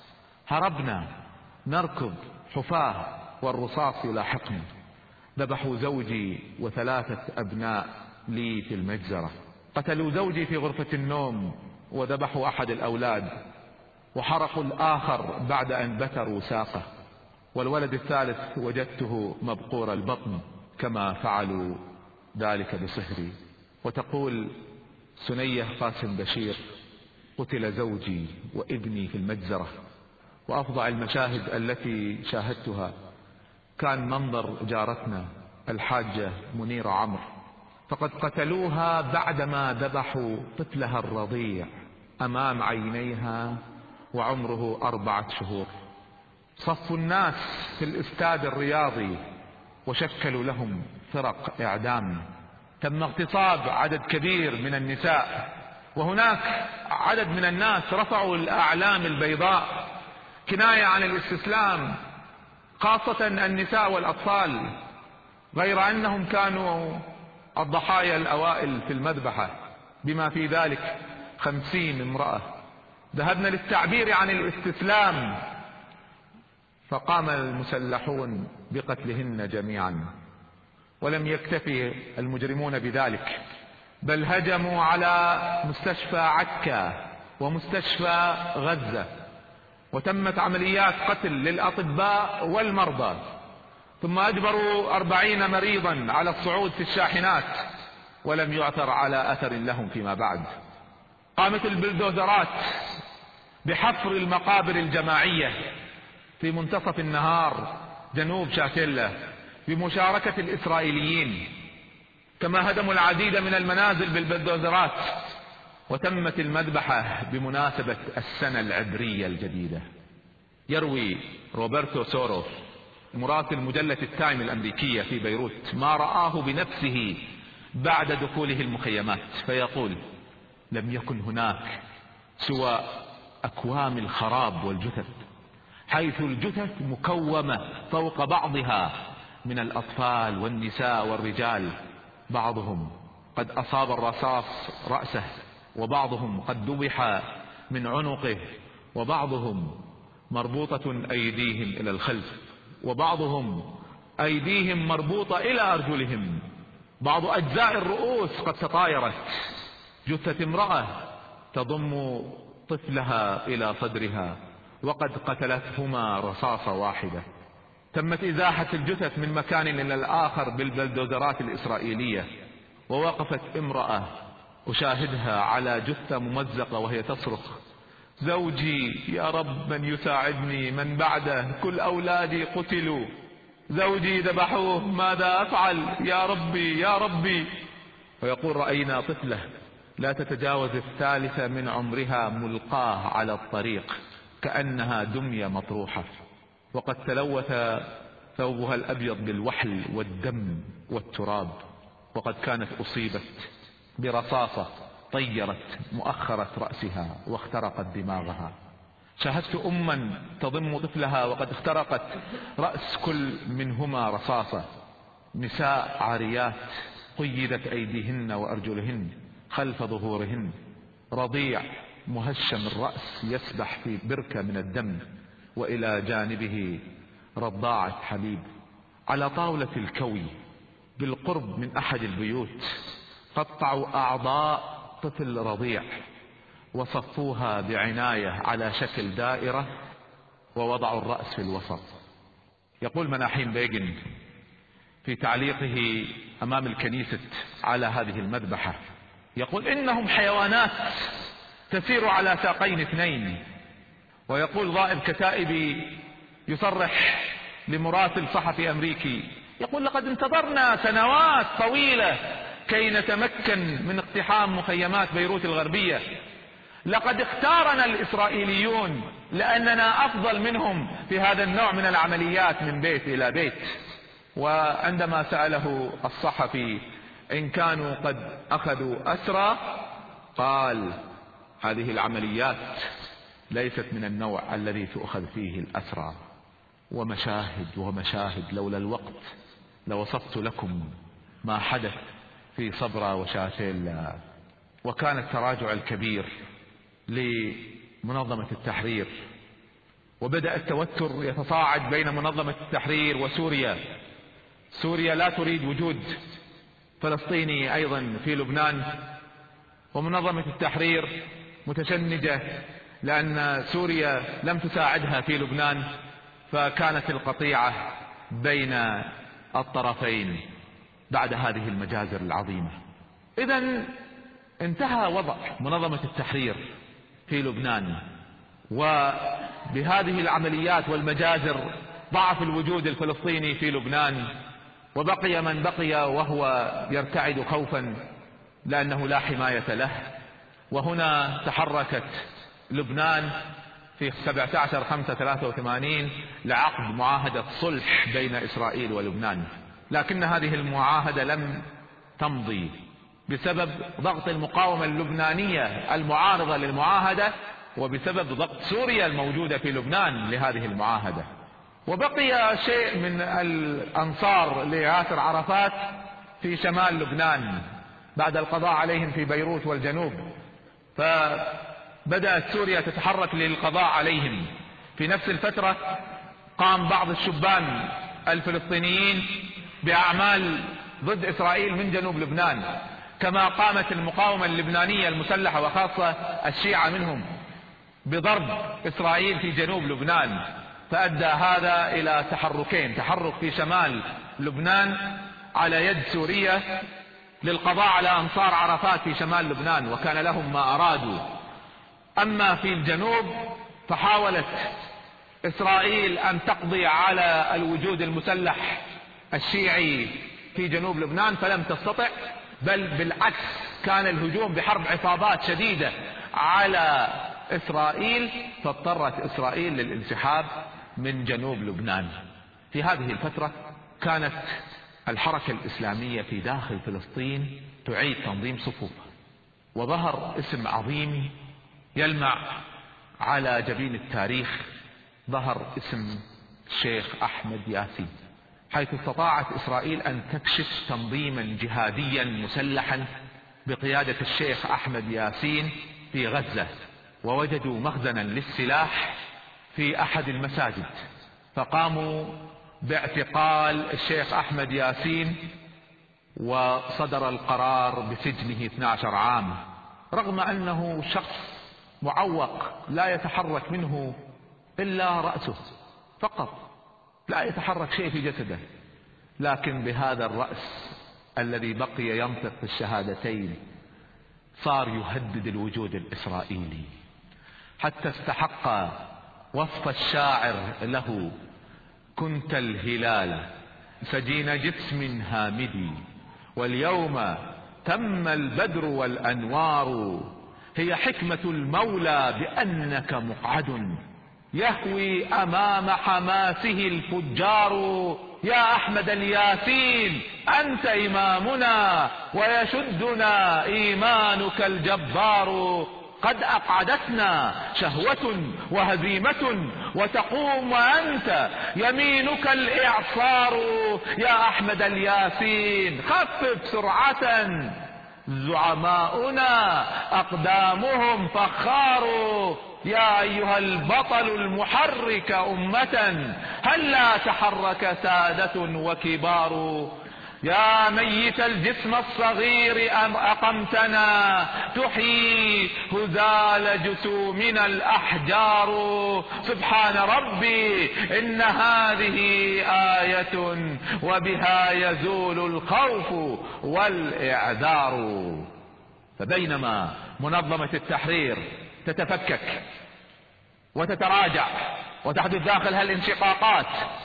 هربنا نركض حفاة والرصاص يلاحقنا. ذبحوا زوجي و3 أبناء لي في المجزرة. قتلوا زوجي في غرفة النوم وذبحوا أحد الأولاد، وحرقوا الآخر بعد أن بتروا ساقه، والولد الثالث وجدته مبقور البطن كما فعلوا ذلك بصهري. وتقول سنية قاسم بشير: قتل زوجي وابني في المجزرة، وأفظع المشاهد التي شاهدتها كان منظر جارتنا الحاجة منيرة عمرو، فقد قتلوها بعدما ذبحوا طفلها الرضيع أمام عينيها وعمره 4 شهور. صفوا الناس في الاستاد الرياضي وشكلوا لهم فرق إعدام. تم اغتصاب عدد كبير من النساء، وهناك عدد من الناس رفعوا الأعلام البيضاء كناية عن الاستسلام، خاصة النساء والأطفال، غير أنهم كانوا الضحايا الأوائل في المذبحة، بما في ذلك 50 امرأة. ذهبنا للتعبير عن الاستسلام فقام المسلحون بقتلهن جميعا. ولم يكتفي المجرمون بذلك، بل هجموا على مستشفى عكا ومستشفى غزة، وتمت عمليات قتل للأطباء والمرضى، ثم أجبروا 40 مريضا على الصعود في الشاحنات، ولم يعثر على أثر لهم فيما بعد. قامت البلدوزرات بحفر المقابر الجماعية في منتصف النهار جنوب شاتيلا بمشاركة الإسرائيليين، كما هدموا العديد من المنازل بالبلدوزرات. وتمت المذبحة بمناسبة السنة العبرية الجديدة. يروي روبرتو سوروس مراسل مجلة التايم الأمريكية في بيروت ما رآه بنفسه بعد دخوله المخيمات، فيقول: لم يكن هناك سوى أكوام الخراب والجثث، حيث الجثث مكومة فوق بعضها من الأطفال والنساء والرجال، بعضهم قد أصاب الرصاص رأسه، وبعضهم قد ذبح من عنقه، وبعضهم مربوطة أيديهم إلى الخلف، وبعضهم أيديهم مربوطة إلى أرجلهم، بعض أجزاء الرؤوس قد تطايرت. جثة امرأة تضم طفلها إلى صدرها وقد قتلتهما رصاصة واحدة. تمت إزاحة الجثث من مكان إلى الآخر بالبلدوزرات الإسرائيلية، ووقفت امرأة أشاهدها على جثة ممزقة وهي تصرخ: زوجي، يا رب من يساعدني، من بعده، كل أولادي قتلوا، زوجي ذبحوه، ماذا أفعل، يا ربي يا ربي. ويقول: رأينا طفلة لا تتجاوز 1/3 من عمرها ملقاة على الطريق كأنها دمية مطروحة، وقد تلوث ثوبها الأبيض بالوحل والدم والتراب، وقد كانت أصيبت برصاصة طيرت مؤخرة رأسها واخترقت دماغها. شاهدت أما تضم طفلها وقد اخترقت رأس كل منهما رصاصة. نساء عاريات قيدت أيديهن وأرجلهن خلف ظهورهن، رضيع مهشم الرأس يسبح في بركة من الدم، وإلى جانبه رضاعة حليب. على طاولة الكوي بالقرب من أحد البيوت قطعوا أعضاء طفل رضيع وصفوها بعناية على شكل دائرة ووضعوا الرأس في الوسط. يقول مناحيم بيغن في تعليقه أمام الكنيسة على هذه المذبحة، يقول: إنهم حيوانات تسير على ساقين 2. ويقول ضائب كتائبي يصرح لمراسل صحفي أمريكي، يقول: لقد انتظرنا سنوات طويلة كي نتمكن من اقتحام مخيمات بيروت الغربية، لقد اختارنا الإسرائيليون لأننا أفضل منهم في هذا النوع من العمليات من بيت إلى بيت. وعندما سأله الصحفي إن كانوا قد أخذوا أسرى، قال: هذه العمليات ليست من النوع الذي تؤخذ فيه الأسرى. ومشاهد ومشاهد، لولا الوقت لوصفت لكم ما حدث في صبرا وشاتيلا. وكان التراجع الكبير لمنظمة التحرير، وبدأ التوتر يتصاعد بين منظمة التحرير وسوريا. سوريا لا تريد وجود فلسطيني أيضا في لبنان، ومنظمة التحرير متشنجة لأن سوريا لم تساعدها في لبنان، فكانت القطيعة بين الطرفين بعد هذه المجازر العظيمة. إذن انتهى وضع منظمة التحرير في لبنان، وبهذه العمليات والمجازر ضعف الوجود الفلسطيني في لبنان، وبقي من بقي وهو يرتعد خوفا لأنه لا حماية له. وهنا تحركت لبنان في 17/5/83 لعقد معاهدة صلح بين إسرائيل ولبنان، لكن هذه المعاهدة لم تمضي بسبب ضغط المقاومة اللبنانية المعارضة للمعاهدة، وبسبب ضغط سوريا الموجودة في لبنان لهذه المعاهدة. وبقي شيء من الأنصار لياسر عرفات في شمال لبنان بعد القضاء عليهم في بيروت والجنوب، فبدأت سوريا تتحرك للقضاء عليهم. في نفس الفترة قام بعض الشبان الفلسطينيين بأعمال ضد إسرائيل من جنوب لبنان، كما قامت المقاومة اللبنانية المسلحة وخاصة الشيعة منهم بضرب إسرائيل في جنوب لبنان، فأدى هذا إلى تحركين: تحرك في شمال لبنان على يد سوريا للقضاء على أنصار عرفات في شمال لبنان، وكان لهم ما أرادوا. أما في الجنوب فحاولت إسرائيل أن تقضي على الوجود المسلح الشيعي في جنوب لبنان فلم تستطع، بل بالعكس كان الهجوم بحرب عصابات شديدة على إسرائيل، فاضطرت إسرائيل للانسحاب من جنوب لبنان. في هذه الفترة كانت الحركة الإسلامية في داخل فلسطين تعيد تنظيم صفوفها، وظهر اسم عظيم يلمع على جبين التاريخ، ظهر اسم الشيخ أحمد ياسين، حيث استطاعت إسرائيل أن تكشف تنظيما جهاديا مسلحا بقيادة الشيخ أحمد ياسين في غزة، ووجدوا مخزنا للسلاح في أحد المساجد، فقاموا باعتقال الشيخ أحمد ياسين، وصدر القرار بسجنه 12 عام، رغم أنه شخص معوق لا يتحرك منه إلا رأسه فقط، لا يتحرك شيء في جسده، لكن بهذا الرأس الذي بقي ينطق بالشهادتين صار يهدد الوجود الإسرائيلي، حتى استحق وصف الشاعر له: كنت الهلال سجين جسم هامدي، واليوم تم البدر والأنوار، هي حكمة المولى بأنك مقعد يهوي أمام حماسه الفجار، يا أحمد الياسين أنت إمامنا ويشدنا إيمانك الجبار، قد أقعدتنا شهوة وهزيمة وتقوم وأنت يمينك الإعصار، يا أحمد الياسين خفف سرعة، زعماؤنا أقدامهم فخار، يا أيها البطل المحرك أمة هلا تحرك سادة وكبار، يا ميت الجسم الصغير أقمتنا تحيي هزال جسومنا الأحجار، سبحان ربي إن هذه آية وبها يزول الخوف والإعذار. فبينما منظمة التحرير تتفكك وتتراجع وتحدث داخلها الانشقاقات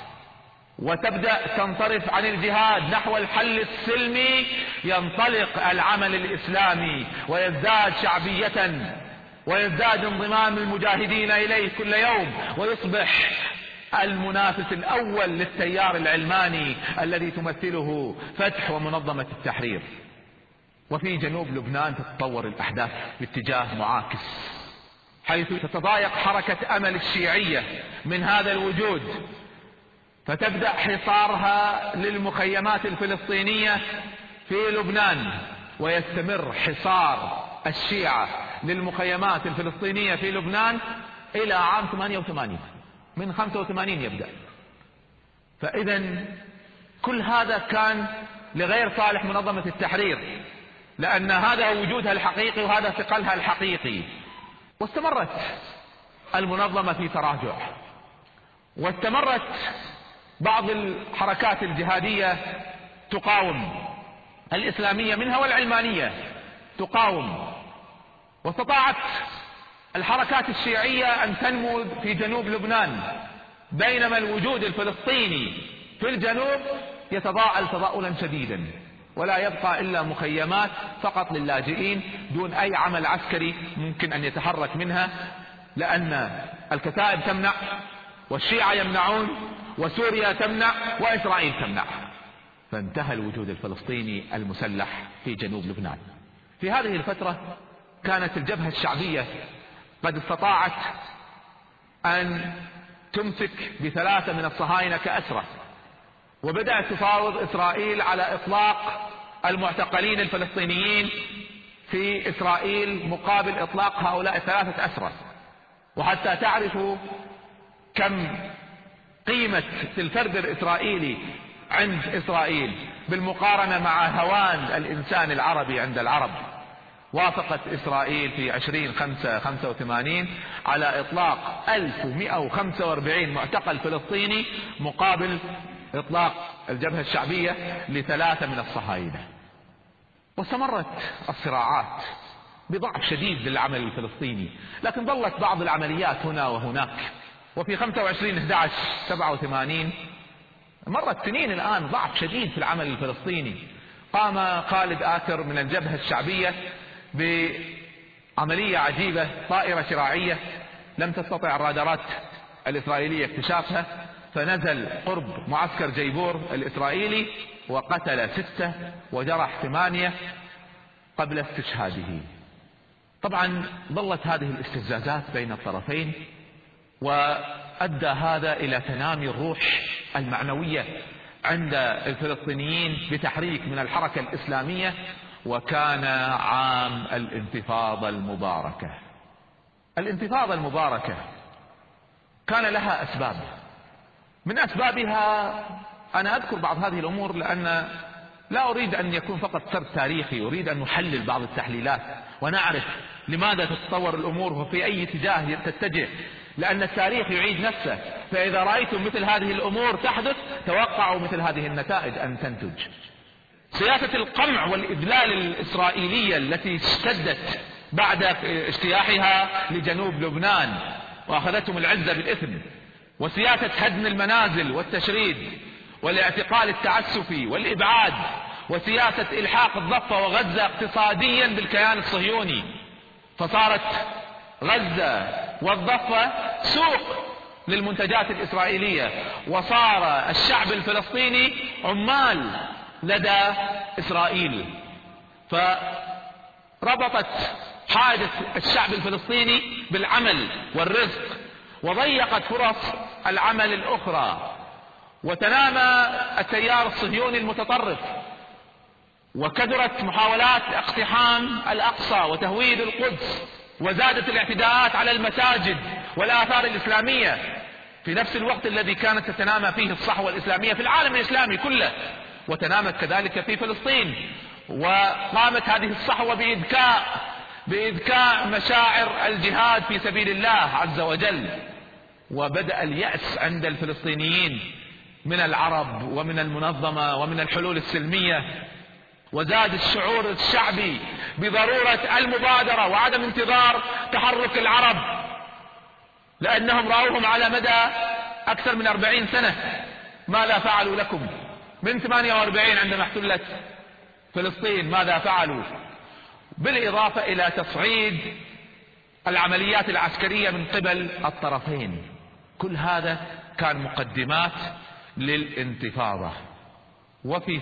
وتبدأ تنصرف عن الجهاد نحو الحل السلمي، ينطلق العمل الإسلامي ويزداد شعبية ويزداد انضمام المجاهدين إليه كل يوم، ويصبح المنافس الأول للتيار العلماني الذي تمثله فتح ومنظمة التحرير. وفي جنوب لبنان تتطور الأحداث باتجاه معاكس، حيث تتضايق حركة أمل الشيعية من هذا الوجود، فتبدأ حصارها للمخيمات الفلسطينية في لبنان، ويستمر حصار الشيعة للمخيمات الفلسطينية في لبنان إلى عام 88، من 85 يبدأ. فإذا كل هذا كان لغير صالح منظمة التحرير، لأن هذا وجودها الحقيقي وهذا ثقلها الحقيقي. واستمرت المنظمة في تراجع، واستمرت بعض الحركات الجهادية تقاوم، الإسلامية منها والعلمانية تقاوم، واستطاعت الحركات الشيعية أن تنمو في جنوب لبنان، بينما الوجود الفلسطيني في الجنوب يتضاءل تضاؤلا شديدا، ولا يبقى إلا مخيمات فقط للاجئين دون أي عمل عسكري ممكن أن يتحرك منها، لأن الكتائب تمنع والشيعة يمنعون وسوريا تمنع وإسرائيل تمنع، فانتهى الوجود الفلسطيني المسلح في جنوب لبنان. في هذه الفترة كانت الجبهة الشعبية قد استطاعت أن تمسك ب3 من الصهاينة كأسرى، وبدأت تفاوض إسرائيل على إطلاق المعتقلين الفلسطينيين في إسرائيل مقابل إطلاق هؤلاء 3 أسرى. وحتى تعرفوا كم قيمة الفرد الإسرائيلي عند إسرائيل بالمقارنة مع هوان الإنسان العربي عند العرب، وافقت إسرائيل في 2085 على إطلاق 1145 معتقل فلسطيني مقابل إطلاق الجبهة الشعبية ل3 من الصهاينة. واستمرت الصراعات بضعف شديد للعمل الفلسطيني، لكن ظلت بعض العمليات هنا وهناك. وفي 25/11/87 مرت سنين الآن ضعف شديد في العمل الفلسطيني، قام خالد آكر من الجبهة الشعبية بعملية عجيبة، طائرة شراعية لم تستطع الرادارات الإسرائيلية اكتشافها، فنزل قرب معسكر جيبور الإسرائيلي وقتل 6 وجرح 8 قبل استشهاده. طبعا ظلت هذه الاستفزازات بين الطرفين، وأدى هذا إلى تنامي الروح المعنوية عند الفلسطينيين بتحريك من الحركة الإسلامية. وكان عام الانتفاضة المباركة. الانتفاضة المباركة كان لها أسباب، من أسبابها أنا أذكر بعض هذه الأمور لأن لا أريد أن يكون فقط سرد تاريخي، أريد أن نحلل بعض التحليلات ونعرف لماذا تتطور الأمور وفي أي اتجاه تتجه، لأن التاريخ يعيد نفسه. فإذا رأيتم مثل هذه الأمور تحدث توقعوا مثل هذه النتائج أن تنتج. سياسة القمع والإذلال الإسرائيلية التي اشتدت بعد اجتياحها لجنوب لبنان وأخذتهم العزة بالإثم، وسياسة هدم المنازل والتشريد والاعتقال التعسفي والإبعاد، وسياسة إلحاق الضفة وغزة اقتصاديا بالكيان الصهيوني، فصارت غزة والضفة سوق للمنتجات الإسرائيلية، وصار الشعب الفلسطيني عمال لدى إسرائيل. فربطت حاجة الشعب الفلسطيني بالعمل والرزق، وضيقت فرص العمل الأخرى، وتنامى التيار الصهيوني المتطرف، وكثرت محاولات اقتحام الأقصى وتهويد القدس، وزادت الاعتداءات على المساجد والآثار الإسلامية في نفس الوقت الذي كانت تتنامى فيه الصحوة الإسلامية في العالم الإسلامي كله، وتنامت كذلك في فلسطين. وقامت هذه الصحوة بإذكاء مشاعر الجهاد في سبيل الله عز وجل، وبدأ اليأس عند الفلسطينيين من العرب ومن المنظمة ومن الحلول السلمية، وزاد الشعور الشعبي بضرورة المبادرة وعدم انتظار تحرك العرب، لأنهم رأوهم على مدى أكثر من 40 سنة ماذا فعلوا لكم. من 48 عندما احتلت فلسطين ماذا فعلوا، بالإضافة إلى تصعيد العمليات العسكرية من قبل الطرفين. كل هذا كان مقدمات للانتفاضة. وفي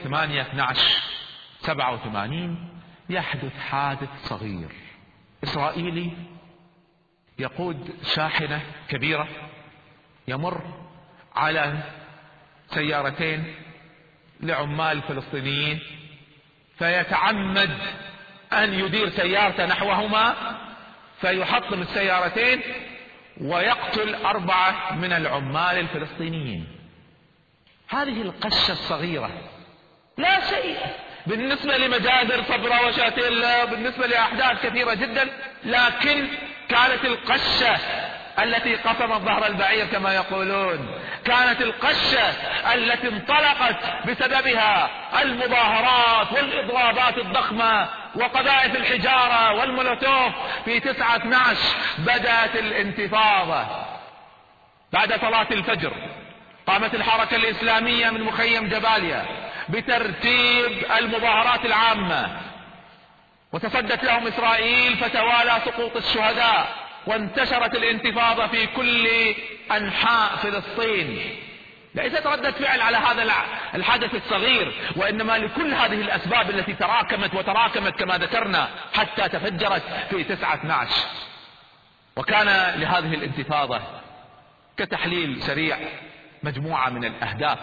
8/12/87 يحدث حادث صغير إسرائيلي يقود شاحنة كبيرة، يمر على سيارتين لعمال فلسطينيين، فيتعمد أن يدير سيارته نحوهما، فيحطم السيارتين ويقتل 4 من العمال الفلسطينيين. هذه القشة الصغيرة لا شيء بالنسبة لمجازر صبرا وشاتيلا، بالنسبة لأحداث كثيرة جدا، لكن كانت القشة التي قسمت ظهر البعير كما يقولون، كانت القشة التي انطلقت بسببها المظاهرات والإضرابات الضخمة وقذائف الحجارة والمولوتوف. في 9/12 بدأت الانتفاضة. بعد صلاة الفجر قامت الحركة الإسلامية من مخيم جباليا بترتيب المظاهرات العامة، وتصدت لهم إسرائيل، فتوالى سقوط الشهداء، وانتشرت الانتفاضة في كل أنحاء فلسطين. ليست ردة فعل على هذا الحدث الصغير، وإنما لكل هذه الأسباب التي تراكمت كما ذكرنا حتى تفجرت في 9/12. وكان لهذه الانتفاضة كتحليل سريع مجموعة من الأهداف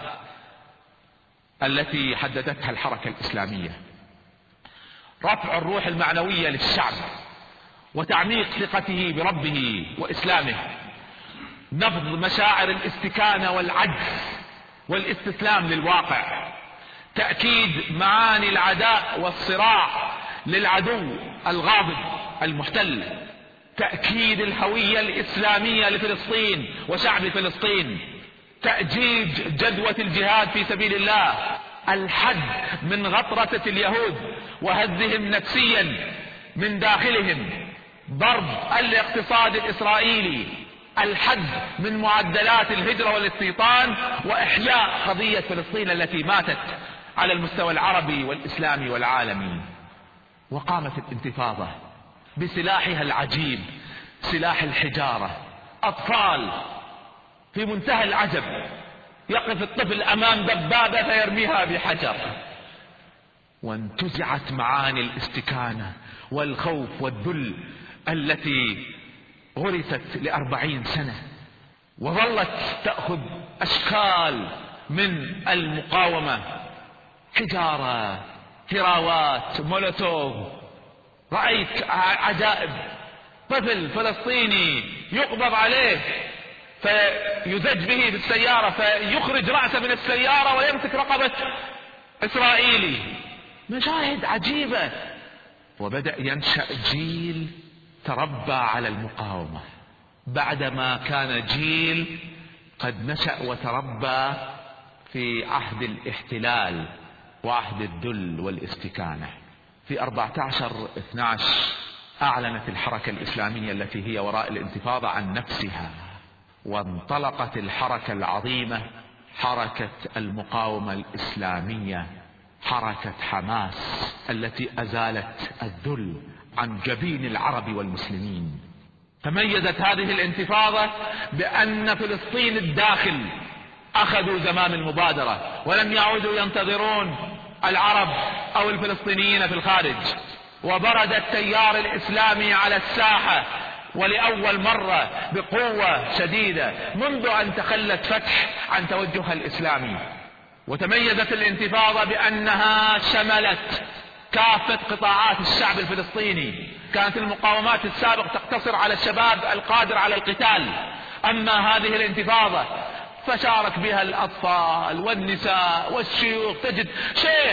التي حددتها الحركة الإسلامية: رفع الروح المعنوية للشعب، وتعميق ثقته بربه وإسلامه، نبض مشاعر الاستكانة والعجز والاستسلام للواقع، تأكيد معاني العداء والصراع للعدو الغاضب المحتل، تأكيد الهوية الإسلامية لفلسطين وشعب فلسطين، تأجيج جدوى الجهاد في سبيل الله، الحد من غطرسة اليهود وهزهم نفسيا من داخلهم، ضرب الاقتصاد الإسرائيلي، الحد من معدلات الهجرة والاستيطان، وإحياء قضية فلسطين التي ماتت على المستوى العربي والإسلامي والعالمي. وقامت الانتفاضة بسلاحها العجيب، سلاح الحجارة. أطفال في منتهى العجب، يقف الطفل أمام دبابة فيرميها بحجر. وانتزعت معاني الاستكانة والخوف والذل التي غرست ل40 سنة، وظلت تأخذ أشكال من المقاومة، حجارة، هراوات، مولوتوف. رأيت عجائب، طفل فلسطيني يقبض عليه فيزج به بالسيارة فيخرج رأسه من السيارة ويمسك رقبة إسرائيلي. مشاهد عجيبة. وبدأ ينشأ جيل تربى على المقاومة، بعدما كان جيل قد نشأ وتربى في عهد الاحتلال وعهد الذل والاستكانة. في 14/12 أعلنت الحركة الإسلامية التي هي وراء الانتفاضة عن نفسها، وانطلقت الحركة العظيمة، حركة المقاومة الإسلامية، حركة حماس التي أزالت الذل عن جبين العرب والمسلمين. تميزت هذه الانتفاضة بأن فلسطين الداخل أخذوا زمام المبادرة، ولم يعودوا ينتظرون العرب أو الفلسطينيين في الخارج، وبرد التيار الإسلامي على الساحة ولأول مرة بقوة شديدة منذ أن تخلت فتح عن توجهها الإسلامي. وتميزت الانتفاضة بأنها شملت كافة قطاعات الشعب الفلسطيني. كانت المقاومات السابقة تقتصر على الشباب القادر على القتال، أما هذه الانتفاضة فشارك بها الأطفال والنساء والشيوخ. تجد شيخ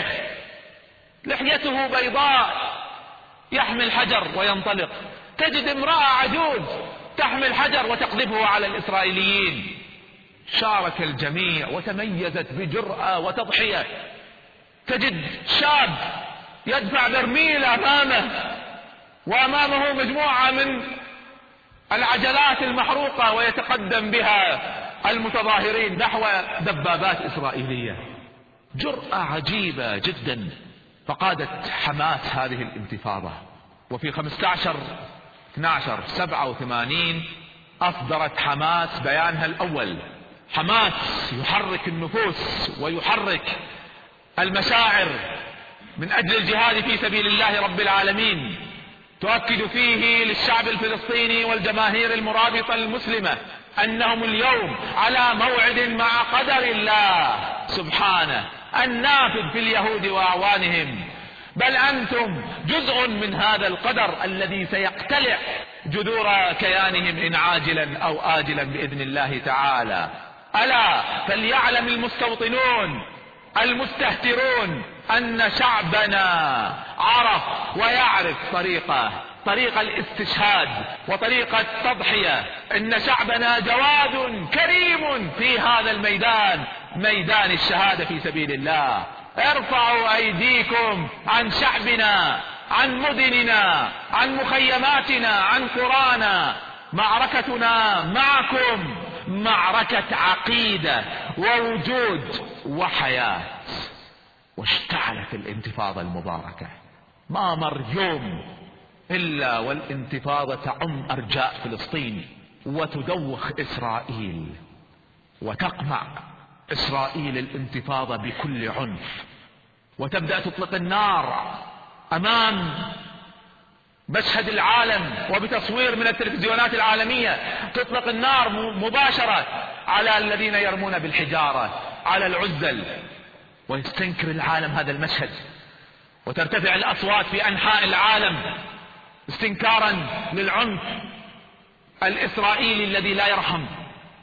لحيته بيضاء يحمل حجر وينطلق، تجد امرأة عجوز تحمل حجر وتقذفه على الإسرائيليين. شارك الجميع وتميزت بجرأة وتضحية. تجد شاب يدفع برميل أمامه وأمامه مجموعة من العجلات المحروقة ويتقدم بها المتظاهرين نحو دبابات إسرائيلية. جرأة عجيبة جدا. فقادت حماس هذه الانتفاضة. وفي 15/12/87 أصدرت حماس بيانها الأول. حماس يحرك النفوس ويحرك المشاعر من أجل الجهاد في سبيل الله رب العالمين، تؤكد فيه للشعب الفلسطيني والجماهير المرابطة المسلمة أنهم اليوم على موعد مع قدر الله سبحانه النافذ في اليهود وأعوانهم، بل أنتم جزء من هذا القدر الذي سيقتلع جذور كيانهم إن عاجلا أو آجلا بإذن الله تعالى. ألا فليعلم المستوطنون المستهترون أن شعبنا عرف ويعرف طريق الاستشهاد وطريق التضحية. إن شعبنا جواد كريم في هذا الميدان، ميدان الشهادة في سبيل الله. ارفعوا أيديكم عن شعبنا، عن مدننا، عن مخيماتنا، عن قرانا. معركتنا معكم معركة عقيدة ووجود وحياة. واشتعلت الانتفاضة المباركة. ما مر يوم إلا والانتفاضة تعم أرجاء فلسطين وتدوخ إسرائيل، وتقمع إسرائيل الانتفاضة بكل عنف، وتبدأ تطلق النار أمام مشهد العالم وبتصوير من التلفزيونات العالمية. تطلق النار مباشرة على الذين يرمون بالحجارة على العزل، ويستنكر العالم هذا المشهد، وترتفع الأصوات في أنحاء العالم استنكارا للعنف الإسرائيلي الذي لا يرحم.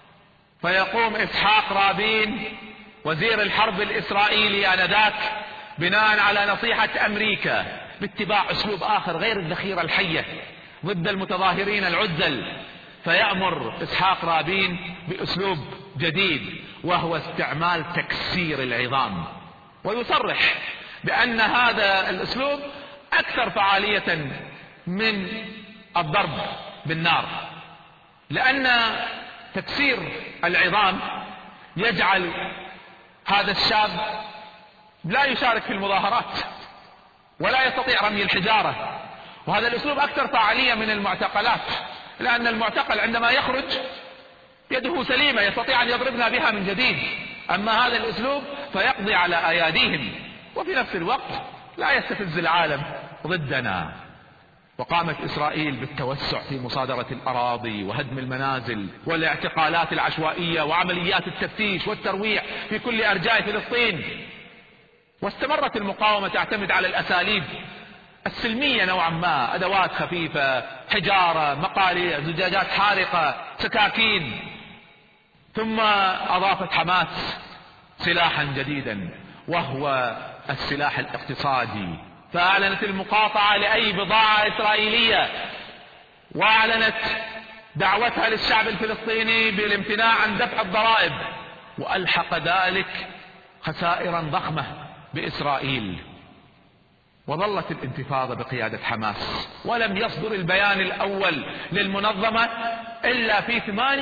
فيقوم إسحاق رابين وزير الحرب الإسرائيلي آنذاك بناء على نصيحة أمريكا باتباع أسلوب آخر غير الذخيرة الحية ضد المتظاهرين العزل، فيأمر إسحاق رابين بأسلوب جديد وهو استعمال تكسير العظام، ويصرح بأن هذا الأسلوب أكثر فعالية من الضرب بالنار، لأن تكسير العظام يجعل هذا الشاب لا يشارك في المظاهرات ولا يستطيع رمي الحجارة، وهذا الأسلوب أكثر فعالية من المعتقلات، لأن المعتقل عندما يخرج يده سليمة يستطيع أن يضربنا بها من جديد، أما هذا الأسلوب فيقضي على أياديهم وفي نفس الوقت لا يستفز العالم ضدنا. وقامت إسرائيل بالتوسع في مصادرة الأراضي وهدم المنازل والاعتقالات العشوائية وعمليات التفتيش والترويع في كل أرجاء فلسطين، واستمرت المقاومة تعتمد على الأساليب السلمية نوعا ما، أدوات خفيفة، حجارة، مقاليع، زجاجات حارقة، سكاكين، ثم أضافت حماس سلاحا جديدا وهو السلاح الاقتصادي، فأعلنت المقاطعة لأي بضاعة إسرائيلية، وأعلنت دعوتها للشعب الفلسطيني بالامتناع عن دفع الضرائب، وألحق ذلك خسائرا ضخمة بإسرائيل. وظلت الانتفاضة بقيادة حماس، ولم يصدر البيان الأول للمنظمة إلا في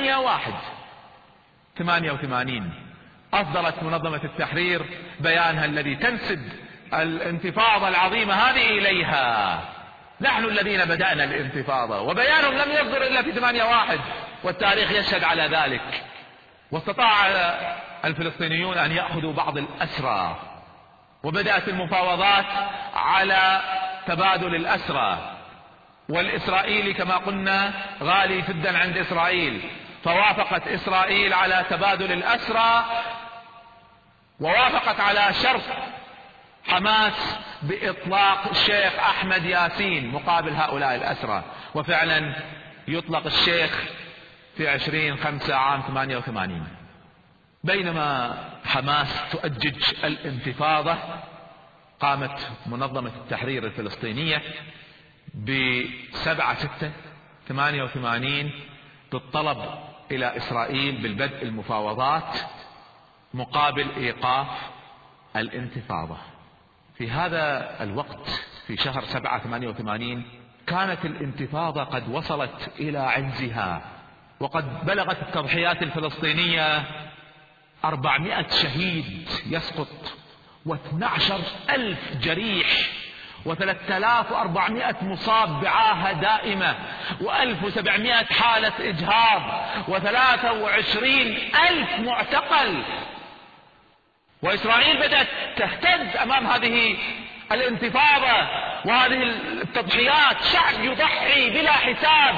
88 أصدرت منظمة التحرير بيانها الذي تنسب الانتفاضة العظيمة هذه إليها. نحن الذين بدأنا الانتفاضة، وبيانهم لم يصدر إلا في 8/1 والتاريخ يشهد على ذلك. واستطاع الفلسطينيون أن يأخذوا بعض الأسرى، وبدأت المفاوضات على تبادل الأسرى، والإسرائيلي كما قلنا غالي جدا عند إسرائيل، فوافقت إسرائيل على تبادل الأسرى، ووافقت على شرط حماس بإطلاق الشيخ أحمد ياسين مقابل هؤلاء الأسرى، وفعلا يطلق الشيخ في 20/5 عام 88. بينما حماس تؤجج الانتفاضة، قامت منظمة التحرير الفلسطينية ب7/6/88 بالطلب إلى إسرائيل بالبدء المفاوضات مقابل إيقاف الانتفاضة. في هذا الوقت في شهر 7/88 كانت الانتفاضة قد وصلت إلى عجزها، وقد بلغت التضحيات الفلسطينية 400 شهيد يسقط، و12,000 جريح، و3,400 مصاب بعاهة دائمة، و1,700 حالة إجهاض، و23,000 معتقل. وإسرائيل بدأت تهتز أمام هذه الانتفاضة وهذه التضحيات، شعب يضحي بلا حساب.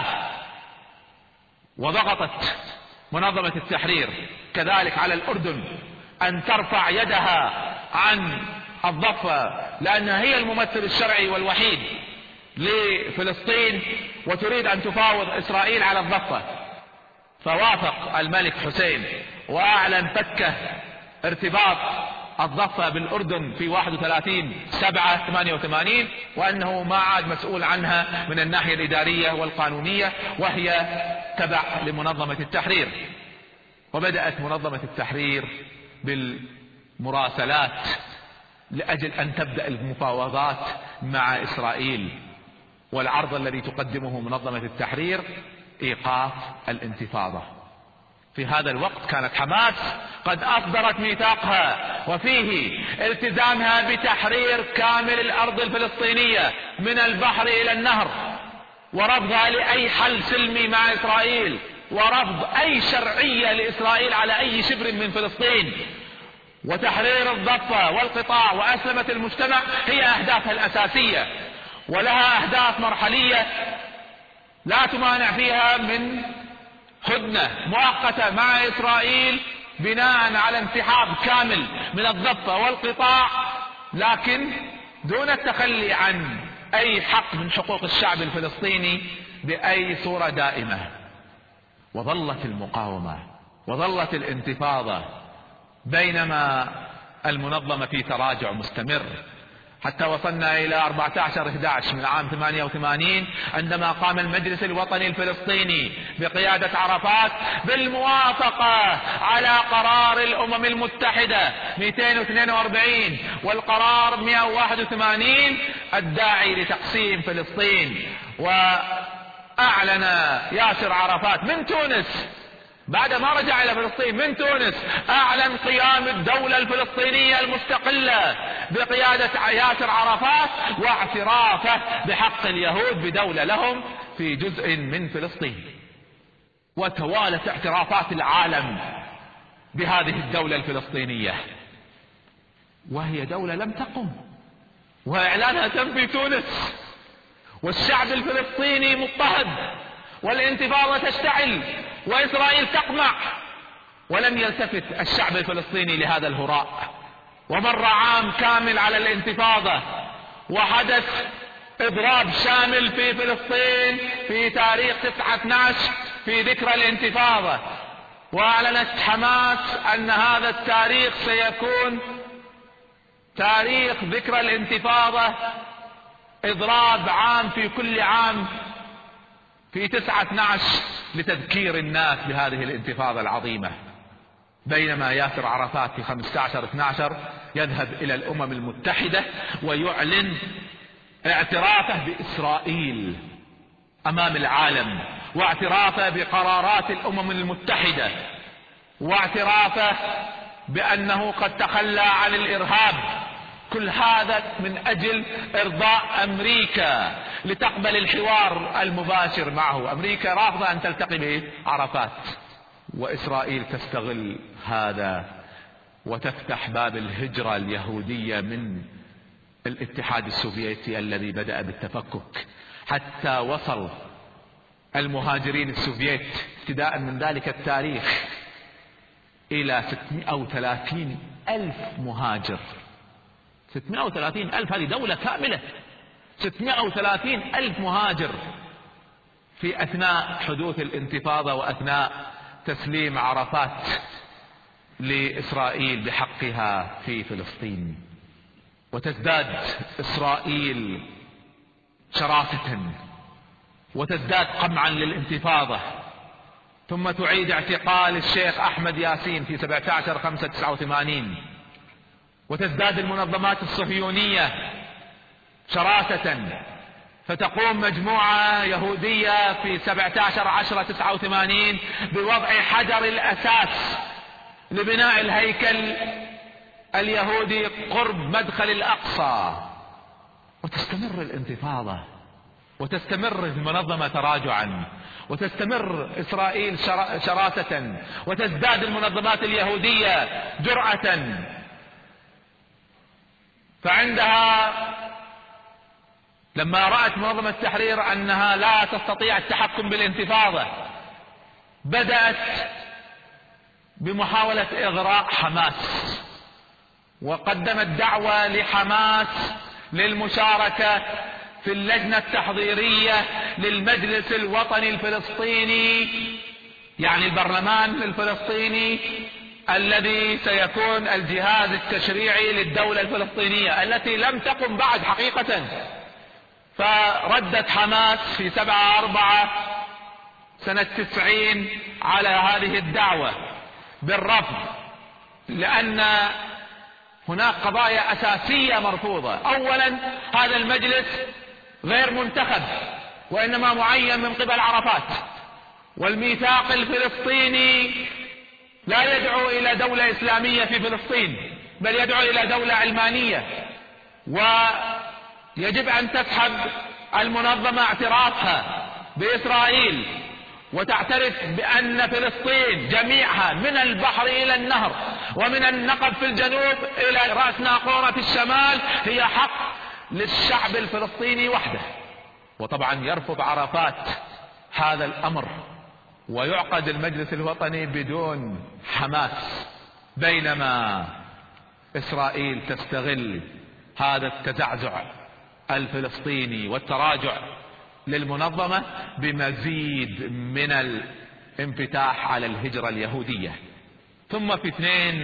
وضغطت منظمة التحرير كذلك على الأردن أن ترفع يدها عن الضفة، لأنها هي الممثل الشرعي والوحيد لفلسطين، وتريد أن تفاوض إسرائيل على الضفة. فوافق الملك حسين وأعلن فكه ارتباط الضفة بالأردن في 31/7/88، وأنه ما عاد مسؤول عنها من الناحية الإدارية والقانونية، وهي تبع لمنظمة التحرير. وبدأت منظمة التحرير بالمراسلات لأجل أن تبدأ المفاوضات مع إسرائيل، والعرض الذي تقدمه منظمة التحرير إيقاف الانتفاضة. في هذا الوقت كانت حماس قد أصدرت ميثاقها، وفيه التزامها بتحرير كامل الأرض الفلسطينية من البحر إلى النهر، ورفضها لأي حل سلمي مع إسرائيل، ورفض أي شرعية لإسرائيل على أي شبر من فلسطين، وتحرير الضفة والقطاع وأسلمة المجتمع هي أهدافها الأساسية، ولها أهداف مرحلية لا تمانع فيها من هدنة مؤقتة مع إسرائيل بناء على انسحاب كامل من الضفة والقطاع، لكن دون التخلي عن أي حق من حقوق الشعب الفلسطيني بأي صورة دائمة. وظلت المقاومة وظلت الانتفاضة بينما المنظمة في تراجع مستمر، حتى وصلنا إلى 14/11 من عام 88 عندما قام المجلس الوطني الفلسطيني بقيادة عرفات بالموافقة على قرار الأمم المتحدة 242 والقرار 181 الداعي لتقسيم فلسطين. وأعلن ياسر عرفات من تونس بعد ما رجع إلى فلسطين من تونس، أعلن قيام الدولة الفلسطينية المستقلة بقيادة ياسر عرفات واعترافه بحق اليهود بدولة لهم في جزء من فلسطين. وتوالت اعترافات العالم بهذه الدولة الفلسطينية، وهي دولة لم تقم، وإعلانها تم في تونس، والشعب الفلسطيني مضطهد، والانتفاضة تشتعل، وإسرائيل تقمع، ولم يلتفت الشعب الفلسطيني لهذا الهراء. ومر عام كامل على الانتفاضة، وحدث إضراب شامل في فلسطين في تاريخ 9/12 في ذكرى الانتفاضة، وأعلنت حماس أن هذا التاريخ سيكون تاريخ ذكرى الانتفاضة، إضراب عام في كل عام في 9/12 لتذكير الناس بهذه الانتفاضة العظيمة. بينما ياسر عرفات في 15/12 يذهب إلى الأمم المتحدة ويعلن اعترافه بإسرائيل أمام العالم، واعترافه بقرارات الأمم المتحدة، واعترافه بأنه قد تخلى عن الإرهاب. كل هذا من أجل إرضاء أمريكا لتقبل الحوار المباشر معه. أمريكا رافضة أن تلتقي بعرفات، وإسرائيل تستغل هذا وتفتح باب الهجرة اليهودية من الاتحاد السوفيتي الذي بدأ بالتفكك، حتى وصل المهاجرين السوفيت ابتداء من ذلك التاريخ إلى 630,000 مهاجر. 630,000، هذه دولة كاملة. 630,000 مهاجر في أثناء حدوث الانتفاضة وأثناء تسليم عرفات لإسرائيل بحقها في فلسطين. وتزداد إسرائيل شراسة وتزداد قمعا للانتفاضة، ثم تعيد اعتقال الشيخ أحمد ياسين في 17/5/89، وتزداد المنظمات الصهيونية شراسة، فتقوم مجموعة يهودية في 17/10/89 بوضع حجر الأساس لبناء الهيكل اليهودي قرب مدخل الأقصى. وتستمر الانتفاضة، وتستمر المنظمة تراجعا، وتستمر إسرائيل شراسة، وتزداد المنظمات اليهودية جرأة. فعندها لما رأت منظمة التحرير أنها لا تستطيع التحكم بالانتفاضة، بدأت بمحاولة إغراء حماس، وقدمت دعوة لحماس للمشاركة في اللجنة التحضيرية للمجلس الوطني الفلسطيني، يعني البرلمان الفلسطيني الذي سيكون الجهاز التشريعي للدولة الفلسطينية التي لم تقم بعد حقيقة. فردت حماس في 7/4/90 على هذه الدعوة بالرفض، لأن هناك قضايا أساسية مرفوضة. أولا، هذا المجلس غير منتخب وإنما معين من قبل عرفات، والميثاق الفلسطيني لا يدعو إلى دولة إسلامية في فلسطين، بل يدعو إلى دولة علمانية. ويجب أن تسحب المنظمة اعترافها بإسرائيل وتعترف بأن فلسطين جميعها من البحر إلى النهر ومن النقب في الجنوب إلى رأس ناقورة في الشمال هي حق للشعب الفلسطيني وحده. وطبعا يرفض عرفات هذا الأمر، ويعقد المجلس الوطني بدون حماس، بينما إسرائيل تستغل هذا التزعزع الفلسطيني والتراجع للمنظمة بمزيد من انفتاح على الهجرة اليهودية. ثم في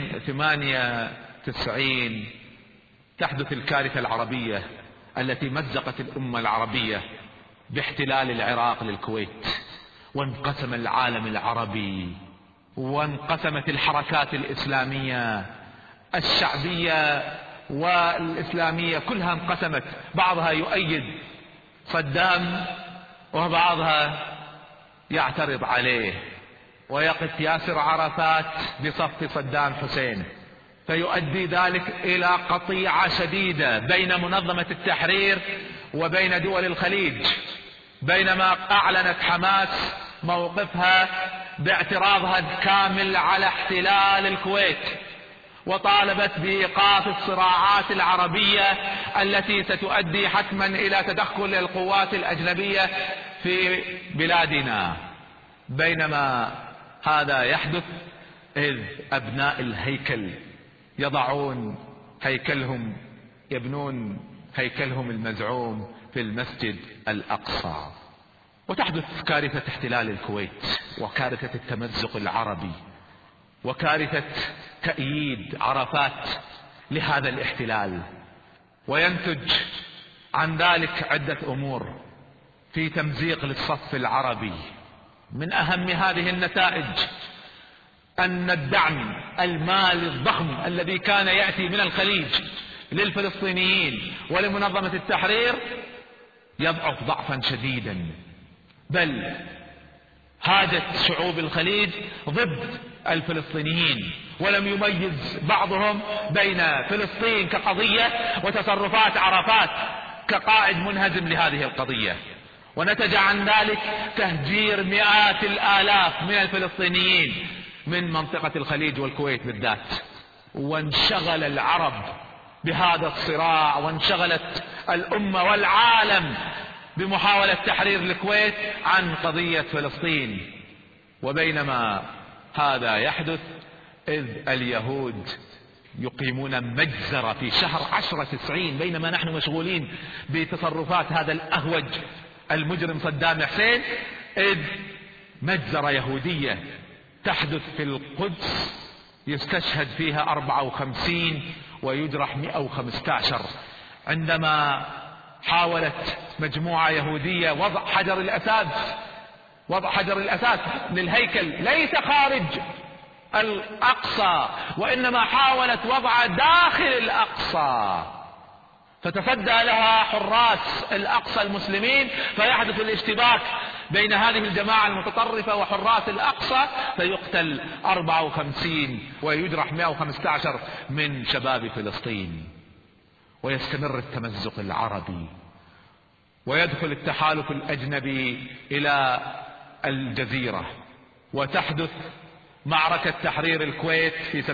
2/98 تحدث الكارثة العربية التي مزقت الأمة العربية باحتلال العراق للكويت، وانقسم العالم العربي، وانقسمت الحركات الإسلامية الشعبية والإسلامية كلها انقسمت، بعضها يؤيد صدام وبعضها يعترض عليه، ويقف ياسر عرفات بصف صدام حسين، فيؤدي ذلك إلى قطيعة شديدة بين منظمة التحرير وبين دول الخليج، بينما أعلنت حماس موقفها باعتراضها الكامل على احتلال الكويت، وطالبت بإيقاف الصراعات العربية التي ستؤدي حتما إلى تدخل القوات الأجنبية في بلادنا. بينما هذا يحدث إذ أبناء الهيكل يبنون هيكلهم المزعوم في المسجد الأقصى، وتحدث كارثة احتلال الكويت، وكارثة التمزق العربي، وكارثة تأييد عرفات لهذا الاحتلال. وينتج عن ذلك عدة أمور في تمزيق للصف العربي. من أهم هذه النتائج أن الدعم المالي الضخم الذي كان يأتي من الخليج للفلسطينيين ولمنظمة التحرير يضعف ضعفا شديدا، بل هاجت شعوب الخليج ضد الفلسطينيين، ولم يميز بعضهم بين فلسطين كقضية وتصرفات عرفات كقائد منهزم لهذه القضية. ونتج عن ذلك تهجير مئات الآلاف من الفلسطينيين من منطقة الخليج والكويت بالذات، وانشغل العرب بهذا الصراع، وانشغلت الأمة والعالم بمحاولة تحرير الكويت عن قضية فلسطين. وبينما هذا يحدث إذ اليهود يقيمون مجزرة في شهر 10/90، بينما نحن مشغولين بتصرفات هذا الأهوج المجرم صدام حسين، إذ مجزرة يهودية تحدث في القدس يستشهد فيها 54 ويجرح 115، عندما حاولت مجموعة يهودية وضع حجر الأساس للهيكل ليس خارج الأقصى، وإنما حاولت وضع داخل الأقصى، فتصدى لها حراس الأقصى المسلمين، فيحدث الاشتباك بين هذه الجماعة المتطرفة وحراس الأقصى، فيقتل 54 ويجرح 115 من شباب فلسطين. ويستمر التمزق العربي، ويدخل التحالف الأجنبي إلى الجزيرة، وتحدث معركة تحرير الكويت في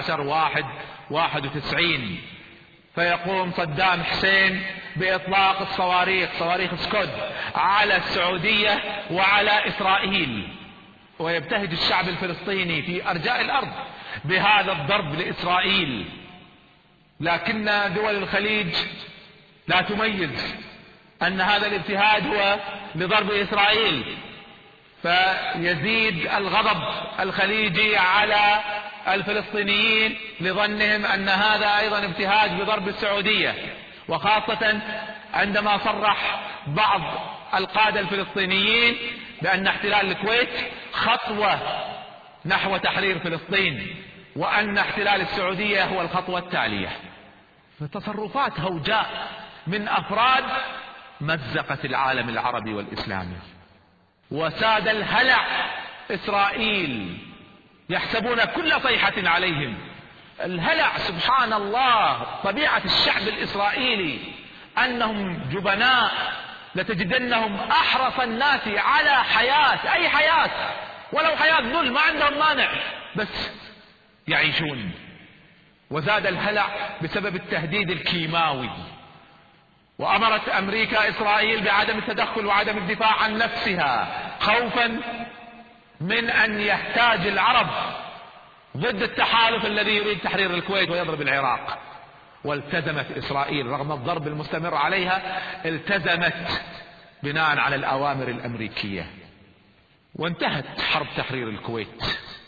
17/1/91، فيقوم صدام حسين بإطلاق صواريخ سكود على السعودية وعلى إسرائيل، ويبتهج الشعب الفلسطيني في أرجاء الأرض بهذا الضرب لإسرائيل، لكن دول الخليج لا تميز أن هذا الابتهاج هو لضرب إسرائيل، فيزيد الغضب الخليجي على الفلسطينيين لظنهم أن هذا أيضا ابتهاج بضرب السعودية، وخاصة عندما صرح بعض القادة الفلسطينيين بأن احتلال الكويت خطوة نحو تحرير فلسطين، وأن احتلال السعودية هو الخطوة التالية. فتصرفات هوجاء من أفراد مزقت العالم العربي والإسلامي، وساد الهلع إسرائيل يحسبون كل صيحة عليهم. الهلع سبحان الله طبيعة الشعب الإسرائيلي أنهم جبناء، لتجدنهم أحرص الناس على حياة، أي حياة ولو حياة ظلم، ما عندهم مانع بس يعيشون. وزاد الهلع بسبب التهديد الكيماوي، وأمرت أمريكا إسرائيل بعدم التدخل وعدم الدفاع عن نفسها، خوفا من أن يحتاج العرب ضد التحالف الذي يريد تحرير الكويت ويضرب العراق. والتزمت إسرائيل رغم الضرب المستمر عليها، التزمت بناء على الأوامر الأمريكية. وانتهت حرب تحرير الكويت،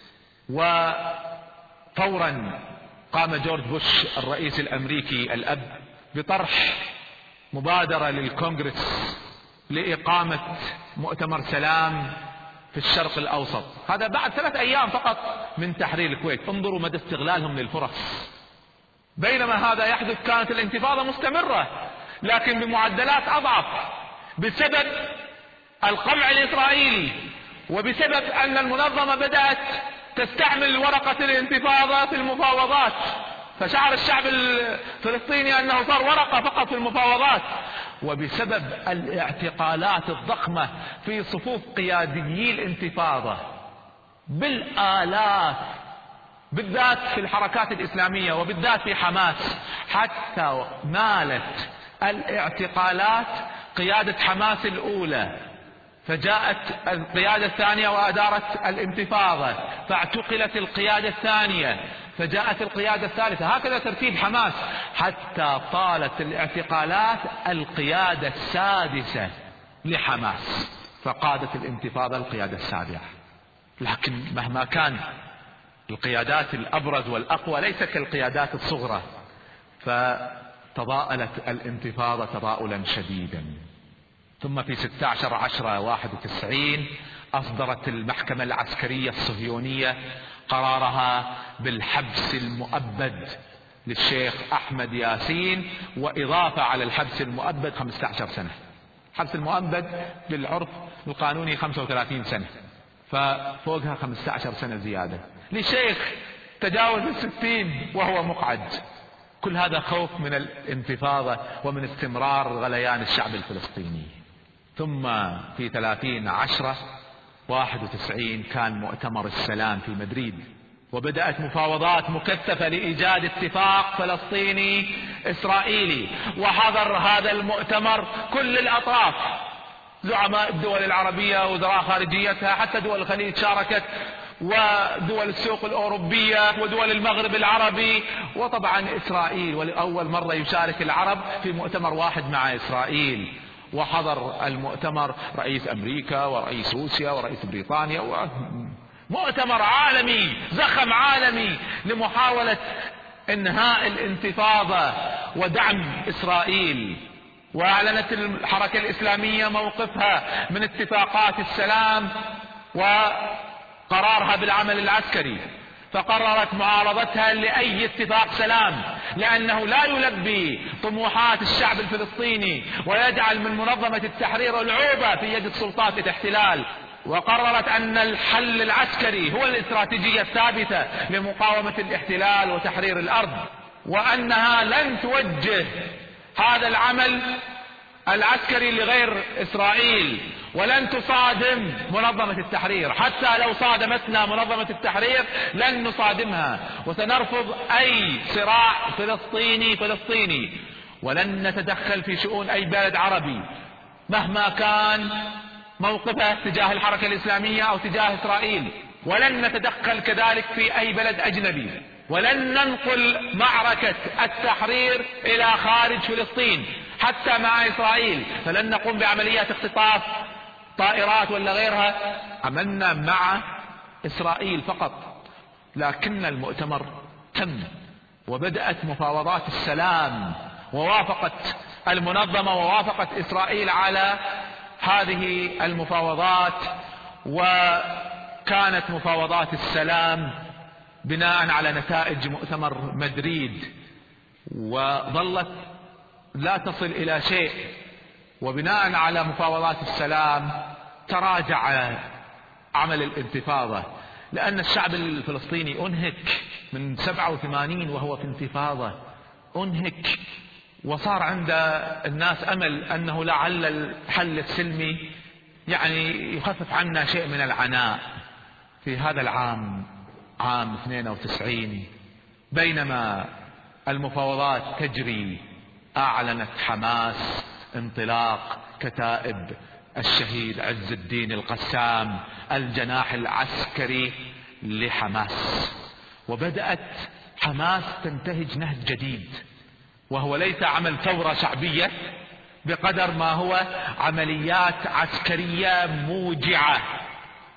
وفورا قام جورج بوش الرئيس الأمريكي الأب بطرح مبادرة للكونغرس لإقامة مؤتمر سلام في الشرق الأوسط. هذا بعد 3 أيام فقط من تحرير الكويت. انظروا مدى استغلالهم للفرص. بينما هذا يحدث كانت الانتفاضة مستمرة لكن بمعدلات أضعف بسبب القمع الإسرائيلي، وبسبب أن المنظمة بدأت تستعمل ورقة الانتفاضة في المفاوضات، فشعر الشعب الفلسطيني أنه صار ورقة فقط في المفاوضات، وبسبب الاعتقالات الضخمة في صفوف قياديي الانتفاضة بالآلاف، بالذات في الحركات الإسلامية وبالذات في حماس، حتى نالت الاعتقالات قيادة حماس الأولى، فجاءت القيادة الثانية وأدارت الانتفاضة، فاعتقلت القيادة الثانية، فجاءت القيادة الثالثة، هكذا ترتيب حماس حتى طالت الاعتقالات القيادة السادسة لحماس، فقادت الانتفاضة القيادة السابعة. لكن مهما كان القيادات الأبرز والأقوى ليست كالقيادات الصغرى، فتضاءلت الانتفاضة تضاؤلا شديدا. ثم في 16/10/91 أصدرت المحكمة العسكرية الصهيونية قرارها بالحبس المؤبد للشيخ أحمد ياسين، وإضافة على الحبس المؤبد 15 سنة. الحبس المؤبد بالعرف القانوني 35 سنة، ففوقها 15 سنة زيادة لشيخ تجاوز 60 وهو مقعد. كل هذا خوف من الانتفاضة ومن استمرار غليان الشعب الفلسطيني. ثم في 30/10/91 كان مؤتمر السلام في مدريد، وبدأت مفاوضات مكثفة لإيجاد اتفاق فلسطيني إسرائيلي، وحضر هذا المؤتمر كل الأطراف، زعماء الدول العربية، وزراء خارجيتها، حتى دول الخليج شاركت، ودول السوق الأوروبية، ودول المغرب العربي، وطبعا إسرائيل، ولأول مرة يشارك العرب في مؤتمر واحد مع إسرائيل. وحضر المؤتمر رئيس أمريكا ورئيس روسيا ورئيس بريطانيا، مؤتمر عالمي ضخم عالمي لمحاولة انهاء الانتفاضة ودعم إسرائيل. وأعلنت الحركة الإسلامية موقفها من اتفاقات السلام وقرارها بالعمل العسكري، فقررت معارضتها لأي اتفاق سلام، لأنه لا يلبي طموحات الشعب الفلسطيني ويجعل من منظمة التحرير العوبة في يد السلطات الاحتلال. وقررت أن الحل العسكري هو الاستراتيجية الثابتة لمقاومة الاحتلال وتحرير الأرض، وأنها لن توجه هذا العمل العسكري لغير إسرائيل، ولن تصادم منظمة التحرير. حتى لو صادمتنا منظمة التحرير لن نصادمها، وسنرفض أي صراع فلسطيني، ولن نتدخل في شؤون أي بلد عربي مهما كان موقفه تجاه الحركة الإسلامية أو تجاه إسرائيل، ولن نتدخل كذلك في أي بلد أجنبي، ولن ننقل معركة التحرير إلى خارج فلسطين حتى مع إسرائيل، فلن نقوم بعمليات اختطاف طائرات ولا غيرها. عملنا مع إسرائيل فقط. لكن المؤتمر تم، وبدأت مفاوضات السلام، ووافقت المنظمة ووافقت إسرائيل على هذه المفاوضات، وكانت مفاوضات السلام بناء على نتائج مؤتمر مدريد، وظلت لا تصل إلى شيء. وبناء على مفاوضات السلام تراجع عمل الانتفاضة، لأن الشعب الفلسطيني أنهك من 87 وهو في انتفاضة، أنهك، وصار عند الناس أمل أنه لعل الحل السلمي يعني يخفف عنا شيء من العناء. في هذا العام، عام 92، بينما المفاوضات تجري، أعلنت حماس انطلاق كتائب الشهيد عز الدين القسام، الجناح العسكري لحماس، وبدأت حماس تنتهج نهج جديد، وهو ليس عمل ثورة شعبية بقدر ما هو عمليات عسكرية موجعة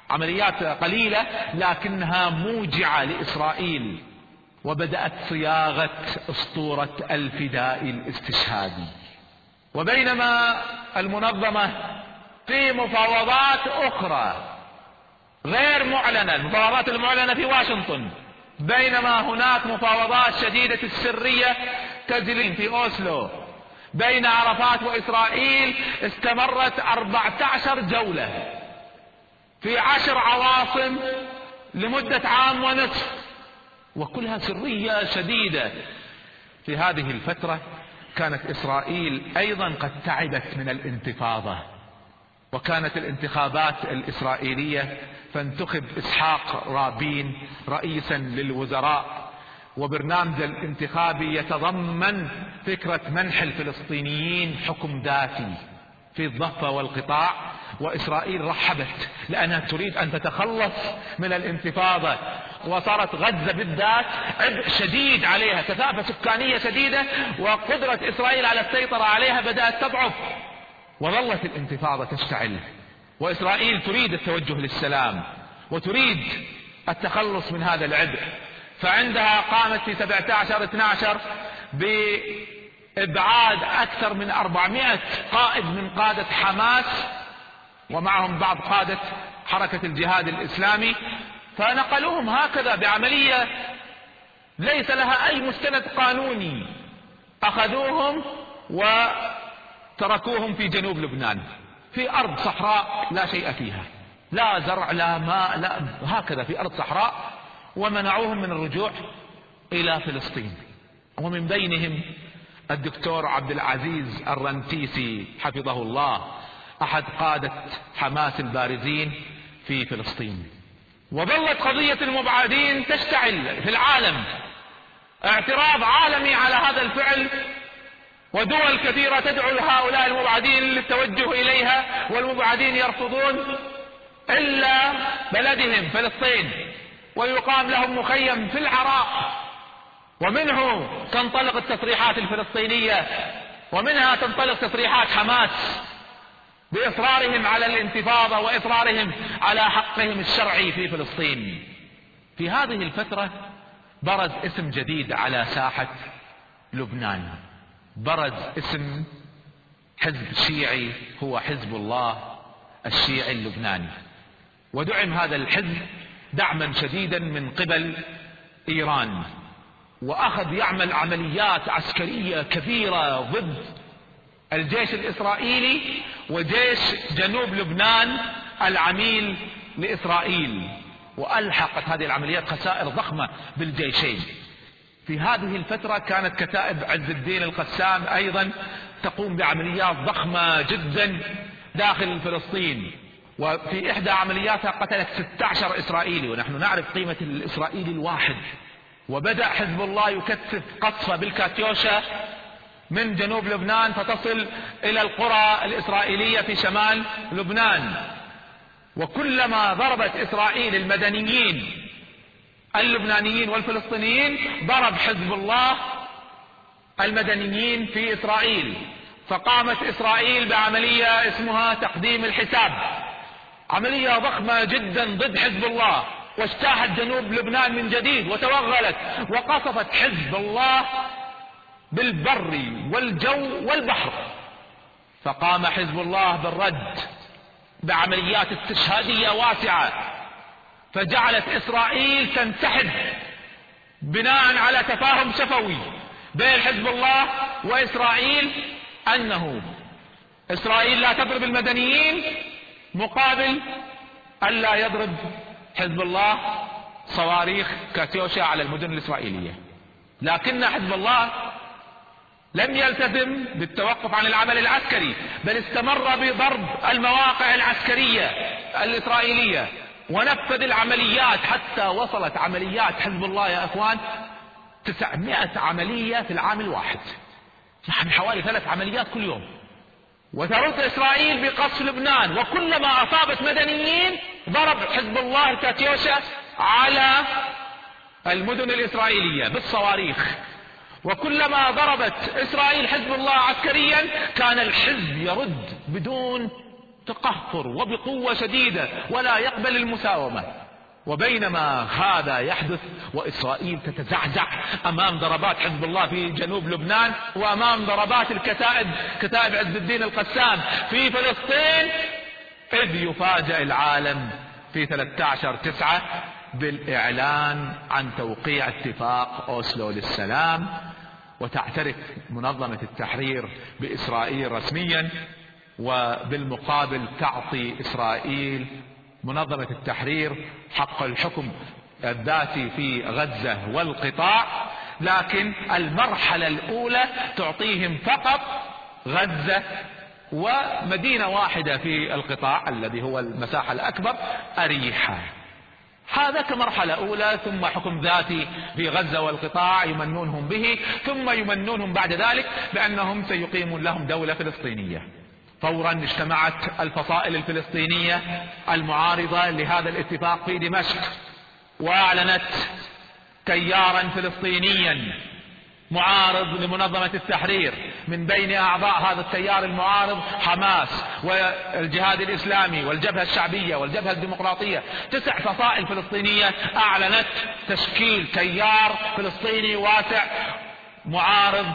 عمليات قليلة لكنها موجعة لإسرائيل، وبدأت صياغة أسطورة الفداء الاستشهادي. وبينما المنظمة في مفاوضات أخرى غير معلنة، المفاوضات المعلنة في واشنطن، بينما هناك مفاوضات شديدة السرية تجري في أوسلو بين عرفات وإسرائيل استمرت 14 جولة في 10 عواصم لمدة عام ونصف، وكلها سرية شديدة. في هذه الفترة كانت إسرائيل أيضا قد تعبت من الانتفاضة، وكانت الانتخابات الإسرائيلية، فانتخب إسحاق رابين رئيسا للوزراء، وبرنامج الانتخابي يتضمن فكرة منح الفلسطينيين حكم ذاتي في الضفة والقطاع، وإسرائيل رحبت لأنها تريد أن تتخلص من الانتفاضة، وصارت غزة بالذات عبء شديد عليها، كثافة سكانية شديدة، وقدرة إسرائيل على السيطرة عليها بدأت تضعف، وظلت الانتفاضة تشتعل، وإسرائيل تريد التوجه للسلام وتريد التخلص من هذا العبء. فعندها قامت في 17/12 بإبعاد أكثر من 400 قائد من قادة حماس، ومعهم بعض قادة حركة الجهاد الإسلامي، فنقلوهم هكذا بعملية ليس لها أي مستند قانوني، أخذوهم وتركوهم في جنوب لبنان في أرض صحراء لا شيء فيها، لا زرع لا ماء لا، هكذا في أرض صحراء، ومنعوهم من الرجوع إلى فلسطين. ومن بينهم الدكتور عبد العزيز الرنتيسي حفظه الله، أحد قادة حماس البارزين في فلسطين. وظلت قضية المبعدين تشتعل في العالم، اعتراض عالمي على هذا الفعل، ودول كثيرة تدعو هؤلاء المبعدين للتوجه إليها، والمبعدين يرفضون إلا بلدهم فلسطين، ويقام لهم مخيم في العراق، ومنه تنطلق التصريحات الفلسطينية، ومنها تنطلق تصريحات حماس بإصرارهم على الانتفاضة وإصرارهم على حقهم الشرعي في فلسطين. في هذه الفترة برز اسم جديد على ساحة لبنان، برز اسم حزب شيعي هو حزب الله الشيعي اللبناني، ودعم هذا الحزب دعما شديدا من قبل إيران، وأخذ يعمل عمليات عسكرية كبيرة ضد الجيش الإسرائيلي وجيش جنوب لبنان العميل لإسرائيل، وألحقت هذه العمليات خسائر ضخمة بالجيشين. في هذه الفترة كانت كتائب عز الدين القسام أيضا تقوم بعمليات ضخمة جدا داخل فلسطين، وفي إحدى عملياتها قتلت 16 إسرائيلي، ونحن نعرف قيمة الإسرائيلي الواحد. وبدأ حزب الله يكثف قصفة بالكاتيوشا من جنوب لبنان فتصل إلى القرى الإسرائيلية في شمال لبنان، وكلما ضربت إسرائيل المدنيين اللبنانيين والفلسطينيين ضرب حزب الله المدنيين في إسرائيل، فقامت إسرائيل بعملية اسمها تقديم الحساب، عملية ضخمة جدا ضد حزب الله، واجتاحت جنوب لبنان من جديد وتوغلت، وقصفت حزب الله بالبر والجو والبحر. فقام حزب الله بالرد بعمليات استشهادية واسعة، فجعلت إسرائيل تنسحب بناء على تفاهم شفوي بين حزب الله وإسرائيل، أنه إسرائيل لا تضرب المدنيين مقابل ألا يضرب حزب الله صواريخ كاتيوشا على المدن الإسرائيلية. لكن حزب الله لم يلتزم بالتوقف عن العمل العسكري، بل استمر بضرب المواقع العسكرية الإسرائيلية ونفذ العمليات، حتى وصلت عمليات حزب الله يا أخوان 900 عملية في العام الواحد، يعني حوالي 3 عمليات كل يوم. وترد إسرائيل بقصف لبنان، وكلما أصابت مدنيين ضرب حزب الله الكاتيوشا على المدن الإسرائيلية بالصواريخ، وكلما ضربت إسرائيل حزب الله عسكريا كان الحزب يرد بدون تقهقر وبقوة شديدة ولا يقبل المساومة. وبينما هذا يحدث وإسرائيل تتزعزع أمام ضربات حزب الله في جنوب لبنان وأمام ضربات كتائب عز الدين القسام في فلسطين، إذ يفاجأ العالم في 13/9 بالإعلان عن توقيع اتفاق أوسلو للسلام، وتعترف منظمة التحرير بإسرائيل رسميا، وبالمقابل تعطي إسرائيل منظمة التحرير حق الحكم الذاتي في غزة والقطاع، لكن المرحلة الأولى تعطيهم فقط غزة ومدينة واحدة في القطاع الذي هو المساحة الأكبر، أريحا. هذا كمرحلة أولى، ثم حكم ذاتي في غزة والقطاع يمنونهم به، ثم يمنونهم بعد ذلك بأنهم سيقيمون لهم دولة فلسطينية. فورا اجتمعت الفصائل الفلسطينية المعارضة لهذا الاتفاق في دمشق، وأعلنت تيارا فلسطينيا معارض لمنظمة التحرير. من بين أعضاء هذا التيار المعارض حماس والجهاد الإسلامي والجبهة الشعبية والجبهة الديمقراطية، 9 فصائل فلسطينية أعلنت تشكيل تيار فلسطيني واسع معارض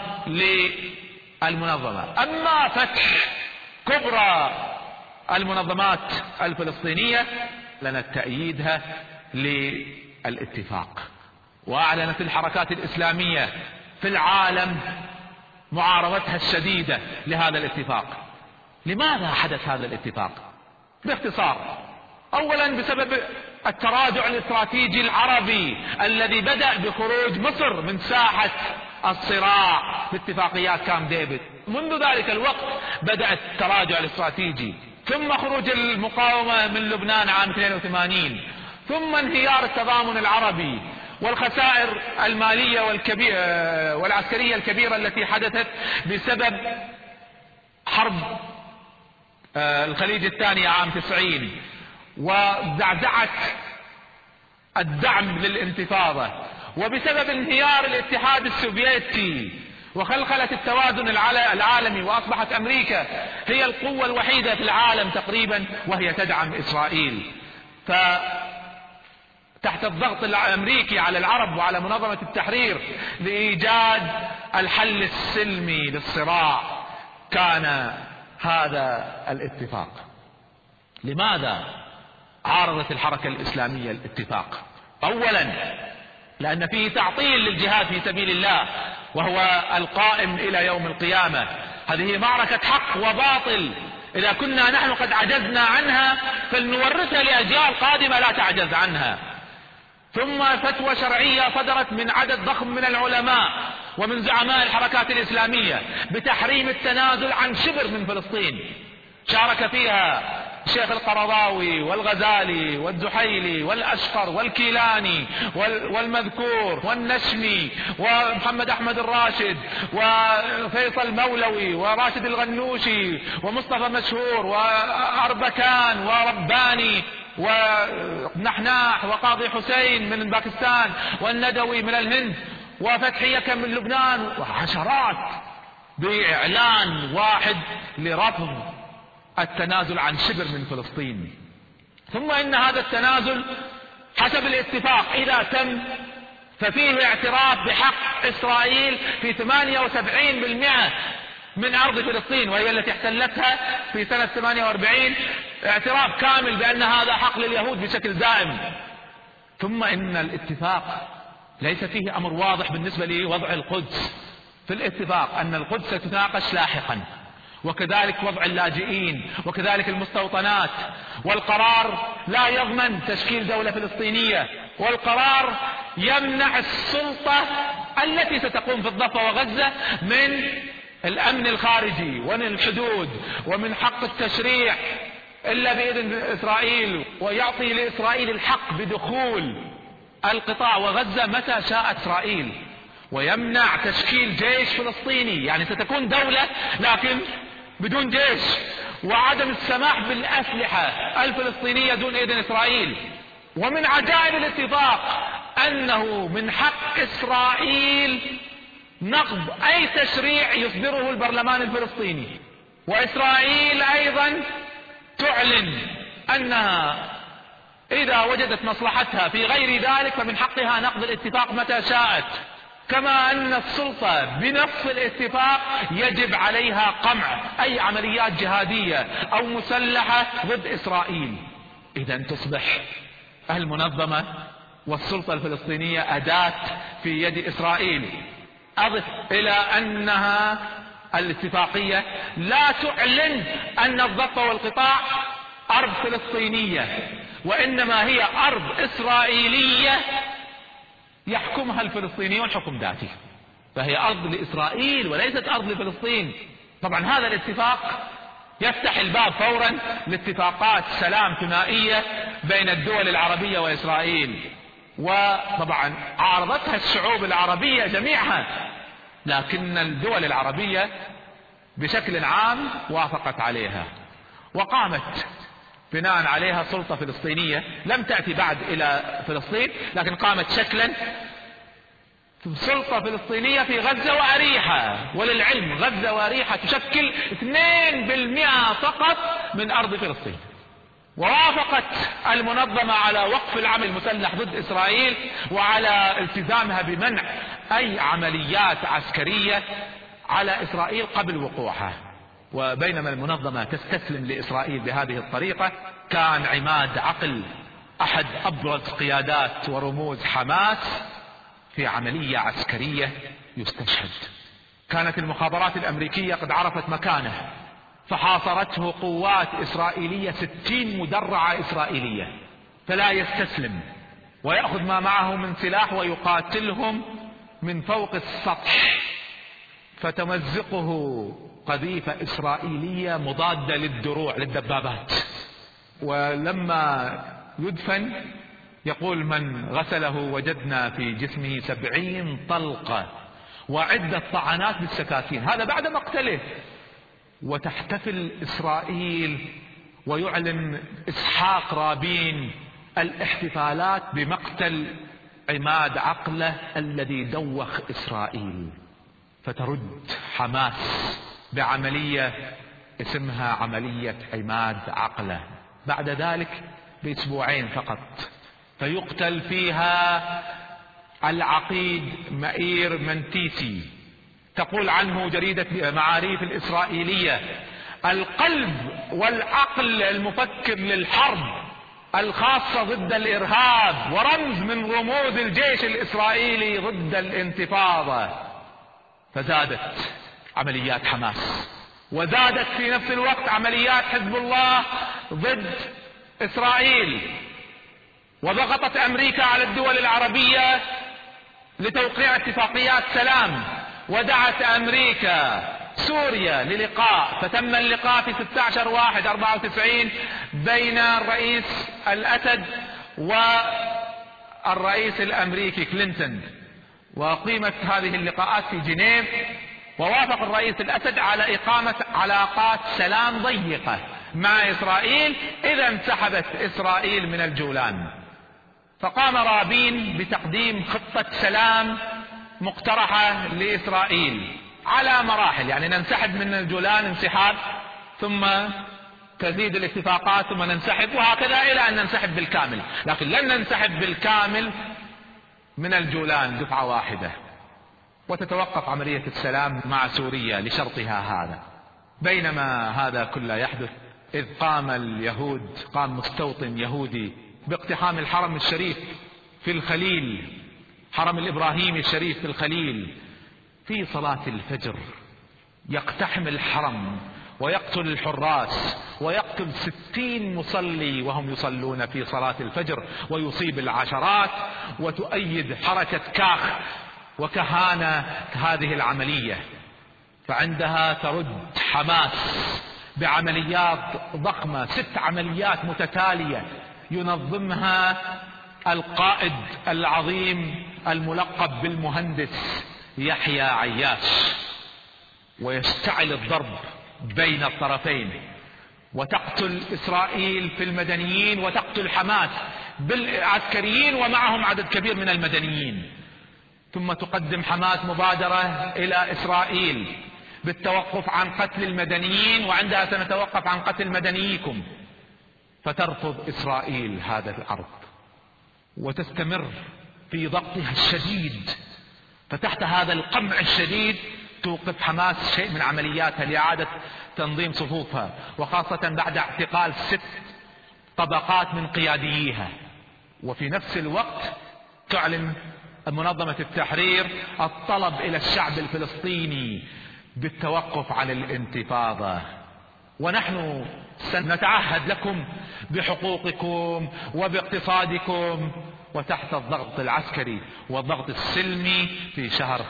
للمنظمة. أما فتح كبرى المنظمات الفلسطينية لن تأييدها للاتفاق، وأعلنت الحركات الإسلامية في العالم معارضتها الشديدة لهذا الاتفاق. لماذا حدث هذا الاتفاق؟ باختصار، أولا بسبب التراجع الاستراتيجي العربي الذي بدأ بخروج مصر من ساحة الصراع باتفاقيات كامب ديفيد. منذ ذلك الوقت بدأ التراجع الاستراتيجي، ثم خروج المقاومة من لبنان عام 82، ثم انهيار التضامن العربي والخسائر المالية والعسكرية الكبيرة التي حدثت بسبب حرب الخليج الثانية عام 90، وزعزعة الدعم للانتفاضة، وبسبب انهيار الاتحاد السوفيتي وخلخلة التوازن العالمي، وأصبحت أمريكا هي القوة الوحيدة في العالم تقريبا وهي تدعم إسرائيل. تحت الضغط الأمريكي على العرب وعلى منظمة التحرير لإيجاد الحل السلمي للصراع كان هذا الاتفاق. لماذا عارضت الحركة الإسلامية الاتفاق؟ أولا لأن فيه تعطيل للجهاد في سبيل الله وهو القائم إلى يوم القيامة. هذه معركة حق وباطل، إذا كنا نحن قد عجزنا عنها فلنورثها لأجيال قادمة لا تعجز عنها. ثم فتوى شرعية صدرت من عدد ضخم من العلماء ومن زعماء الحركات الإسلامية بتحريم التنازل عن شبر من فلسطين، شارك فيها الشيخ القرضاوي والغزالي والزحيلي والأشقر والكيلاني والمذكور والنشمي ومحمد أحمد الراشد وفيصل مولوي وراشد الغنوشي ومصطفى مشهور وأربكان ورباني ونحناح وقاضي حسين من باكستان والندوي من الهند وفتحي يكن من لبنان وعشرات، بإعلان واحد لرفض التنازل عن شبر من فلسطين. ثم إن هذا التنازل حسب الاتفاق إذا تم ففيه اعتراف بحق إسرائيل في 78% من أرض فلسطين، وهي التي احتلتها في سنة 48، اعتراف كامل بأن هذا حق لليهود بشكل دائم. ثم إن الاتفاق ليس فيه أمر واضح بالنسبة لوضع القدس في الاتفاق، أن القدس ستناقش لاحقا، وكذلك وضع اللاجئين وكذلك المستوطنات، والقرار لا يضمن تشكيل دولة فلسطينية، والقرار يمنع السلطة التي ستقوم في الضفة وغزة من الأمن الخارجي ومن الحدود ومن حق التشريع إلا بإذن إسرائيل، ويعطي لإسرائيل الحق بدخول القطاع وغزة متى شاءت إسرائيل، ويمنع تشكيل جيش فلسطيني، يعني ستكون دولة لكن بدون جيش، وعدم السماح بالأسلحة الفلسطينية دون إذن إسرائيل. ومن عجائب الاتفاق أنه من حق إسرائيل نقض أي تشريع يصدره البرلمان الفلسطيني، وإسرائيل أيضا تعلن أنها إذا وجدت مصلحتها في غير ذلك فمن حقها نقض الاتفاق متى شاءت، كما أن السلطة بنص الاتفاق يجب عليها قمع أي عمليات جهادية أو مسلحة ضد إسرائيل. إذا تصبح المنظمة والسلطة الفلسطينية أداة في يد إسرائيل. أضف إلى أنها الاتفاقية لا تعلن أن الضفة والقطاع أرض فلسطينية، وإنما هي أرض إسرائيلية يحكمها الفلسطينيون حكم ذاتي، فهي أرض لإسرائيل وليست أرض لفلسطين. طبعا هذا الاتفاق يفتح الباب فورا لاتفاقات سلام ثنائية بين الدول العربية وإسرائيل، وطبعا عارضتها الشعوب العربية جميعها، لكن الدول العربية بشكل عام وافقت عليها، وقامت بناء عليها سلطة فلسطينية لم تأتي بعد إلى فلسطين، لكن قامت شكلا سلطة فلسطينية في غزة وأريحة. وللعلم غزة وأريحة تشكل 2% فقط من أرض فلسطين. ووافقت المنظمة على وقف العمل المسلح ضد إسرائيل وعلى التزامها بمنع أي عمليات عسكرية على إسرائيل قبل وقوعها. وبينما المنظمة تستسلم لإسرائيل بهذه الطريقة، كان عماد عقل أحد أبرز قيادات ورموز حماس في عملية عسكرية يستشهد. كانت المخابرات الأمريكية قد عرفت مكانه، فحاصرته قوات إسرائيلية 60 مدرعة إسرائيلية، فلا يستسلم ويأخذ ما معه من سلاح ويقاتلهم من فوق السطح، فتمزقه قذيفة إسرائيلية مضادة للدروع للدبابات. ولما يدفن يقول من غسله وجدنا في جسمه 70 طلقة وعدة طعنات بالسكاكين، هذا بعد مقتله. وتحتفل إسرائيل ويعلن إسحاق رابين الاحتفالات بمقتل عماد عقله الذي دوخ إسرائيل، فترد حماس بعملية اسمها عملية عماد عقله بعد ذلك بأسبوعين فقط، فيقتل فيها العقيد مائير منتيسي. تقول عنه جريدة معاريف الإسرائيلية: القلب والعقل المفكر للحرب الخاصة ضد الإرهاب، ورمز من رموز الجيش الإسرائيلي ضد الانتفاضة. فزادت عمليات حماس، وزادت في نفس الوقت عمليات حزب الله ضد إسرائيل، وضغطت أمريكا على الدول العربية لتوقيع اتفاقيات سلام، ودعت أمريكا سوريا للقاء، فتم اللقاء في 16/1/94 بين الرئيس الأسد والرئيس الأمريكي كلينتون، وقيمت هذه اللقاءات في جنيف، ووافق الرئيس الأسد على إقامة علاقات سلام ضيقة مع إسرائيل إذا انسحبت إسرائيل من الجولان. فقام رابين بتقديم خطة سلام مقترحة لإسرائيل على مراحل، يعني ننسحب من الجولان انسحاب، ثم تزيد الاتفاقات، ثم ننسحب، وهكذا إلى أن ننسحب بالكامل. لكن لن ننسحب بالكامل من الجولان دفعة واحدة، وتتوقف عملية السلام مع سوريا لشرطها هذا. بينما هذا كله يحدث إذ قام مستوطن يهودي باقتحام الحرم الشريف في الخليل، حرم الإبراهيمي الشريف في الخليل، في صلاة الفجر يقتحم الحرم ويقتل الحراس ويقتل 60 مصلي وهم يصلون في صلاة الفجر، ويصيب العشرات، وتؤيد حركة كاخ وكهانة هذه العملية. فعندها ترد حماس بعمليات ضخمة، 6 عمليات متتالية ينظمها القائد العظيم الملقب بالمهندس يحيى عياش، ويشتعل الضرب بين الطرفين، وتقتل إسرائيل في المدنيين وتقتل حماس بالعسكريين ومعهم عدد كبير من المدنيين. ثم تقدم حماس مبادرة إلى إسرائيل بالتوقف عن قتل المدنيين، وعندها سنتوقف عن قتل مدنيكم. فترفض إسرائيل هذا العرض وتستمر في ضغطها الشديد. فتحت هذا القمع الشديد توقف حماس شيء من عملياتها لإعادة تنظيم صفوفها، وخاصة بعد اعتقال 6 طبقات من قيادييها. وفي نفس الوقت تعلن منظمة التحرير الطلب إلى الشعب الفلسطيني بالتوقف عن الانتفاضة، ونحن سنتعهد لكم بحقوقكم وباقتصادكم. وتحت الضغط العسكري والضغط السلمي في شهر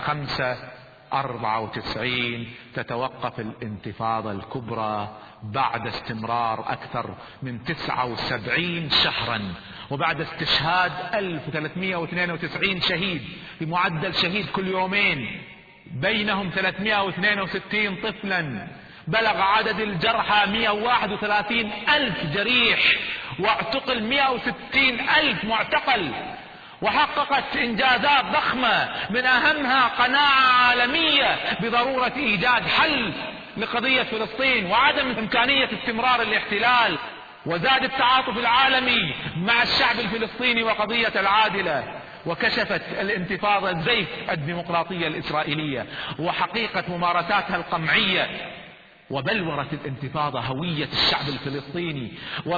5/94 تتوقف الانتفاضة الكبرى بعد استمرار أكثر من 79 شهرا، وبعد استشهاد 1392 شهيد بمعدل شهيد كل يومين، بينهم 362 طفلا. بلغ عدد الجرحى 131,000 جريح، واعتقل 160,000 معتقل. وحققت إنجازات ضخمة، من أهمها قناعة عالمية بضرورة إيجاد حل لقضية فلسطين وعدم إمكانية استمرار الاحتلال. وزاد التعاطف العالمي مع الشعب الفلسطيني وقضية العادلة. وكشفت الانتفاضة زيف الديمقراطية الإسرائيلية وحقيقة ممارساتها القمعية، وبلورت الانتفاضة هوية الشعب الفلسطيني،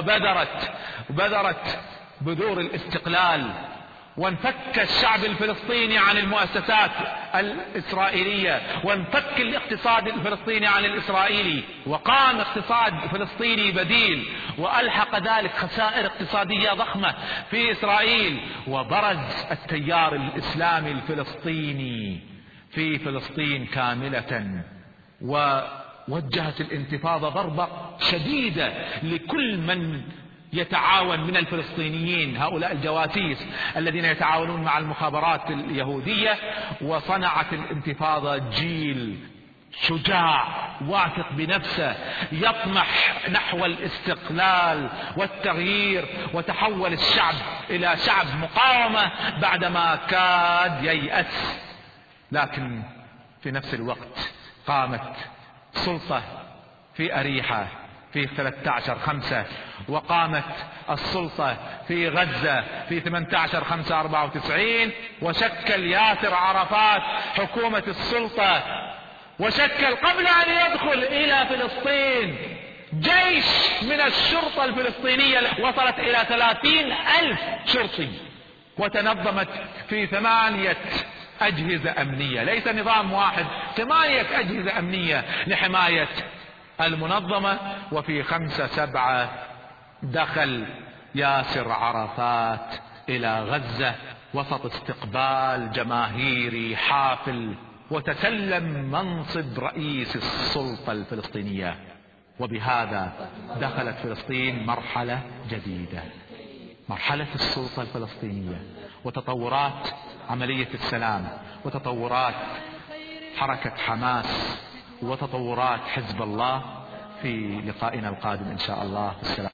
وبذرت بذور الاستقلال. وانفك الشعب الفلسطيني عن المؤسسات الإسرائيلية، وانفك الاقتصاد الفلسطيني عن الإسرائيلي، وقام اقتصاد فلسطيني بديل، وألحق ذلك خسائر اقتصادية ضخمة في إسرائيل. وبرز التيار الإسلامي الفلسطيني في فلسطين كاملة، ووجهت الانتفاضة ضربة شديدة لكل من يتعاون من الفلسطينيين، هؤلاء الجواسيس الذين يتعاونون مع المخابرات اليهودية. وصنعت الانتفاضة جيل شجاع واثق بنفسه يطمح نحو الاستقلال والتغيير، وتحول الشعب إلى شعب مقاومة بعدما كاد ييأس. لكن في نفس الوقت قامت سلطة في أريحة في 13/5، وقامت السلطة في غزة في 18/5/94، وشكل ياسر عرفات حكومة السلطة، وشكل قبل أن يدخل إلى فلسطين جيش من الشرطة الفلسطينية وصلت إلى 30,000 شرطي، وتنظمت في 8 أجهزة أمنية، ليس نظام واحد، 8 أجهزة أمنية لحماية المنظمة. وفي 5/7 دخل ياسر عرفات إلى غزة وسط استقبال جماهيري حافل، وتسلم منصب رئيس السلطة الفلسطينية. وبهذا دخلت فلسطين مرحلة جديدة، مرحلة السلطة الفلسطينية، وتطورات عملية السلام، وتطورات حركة حماس، وتطورات حزب الله. في لقائنا القادم إن شاء الله. السلام.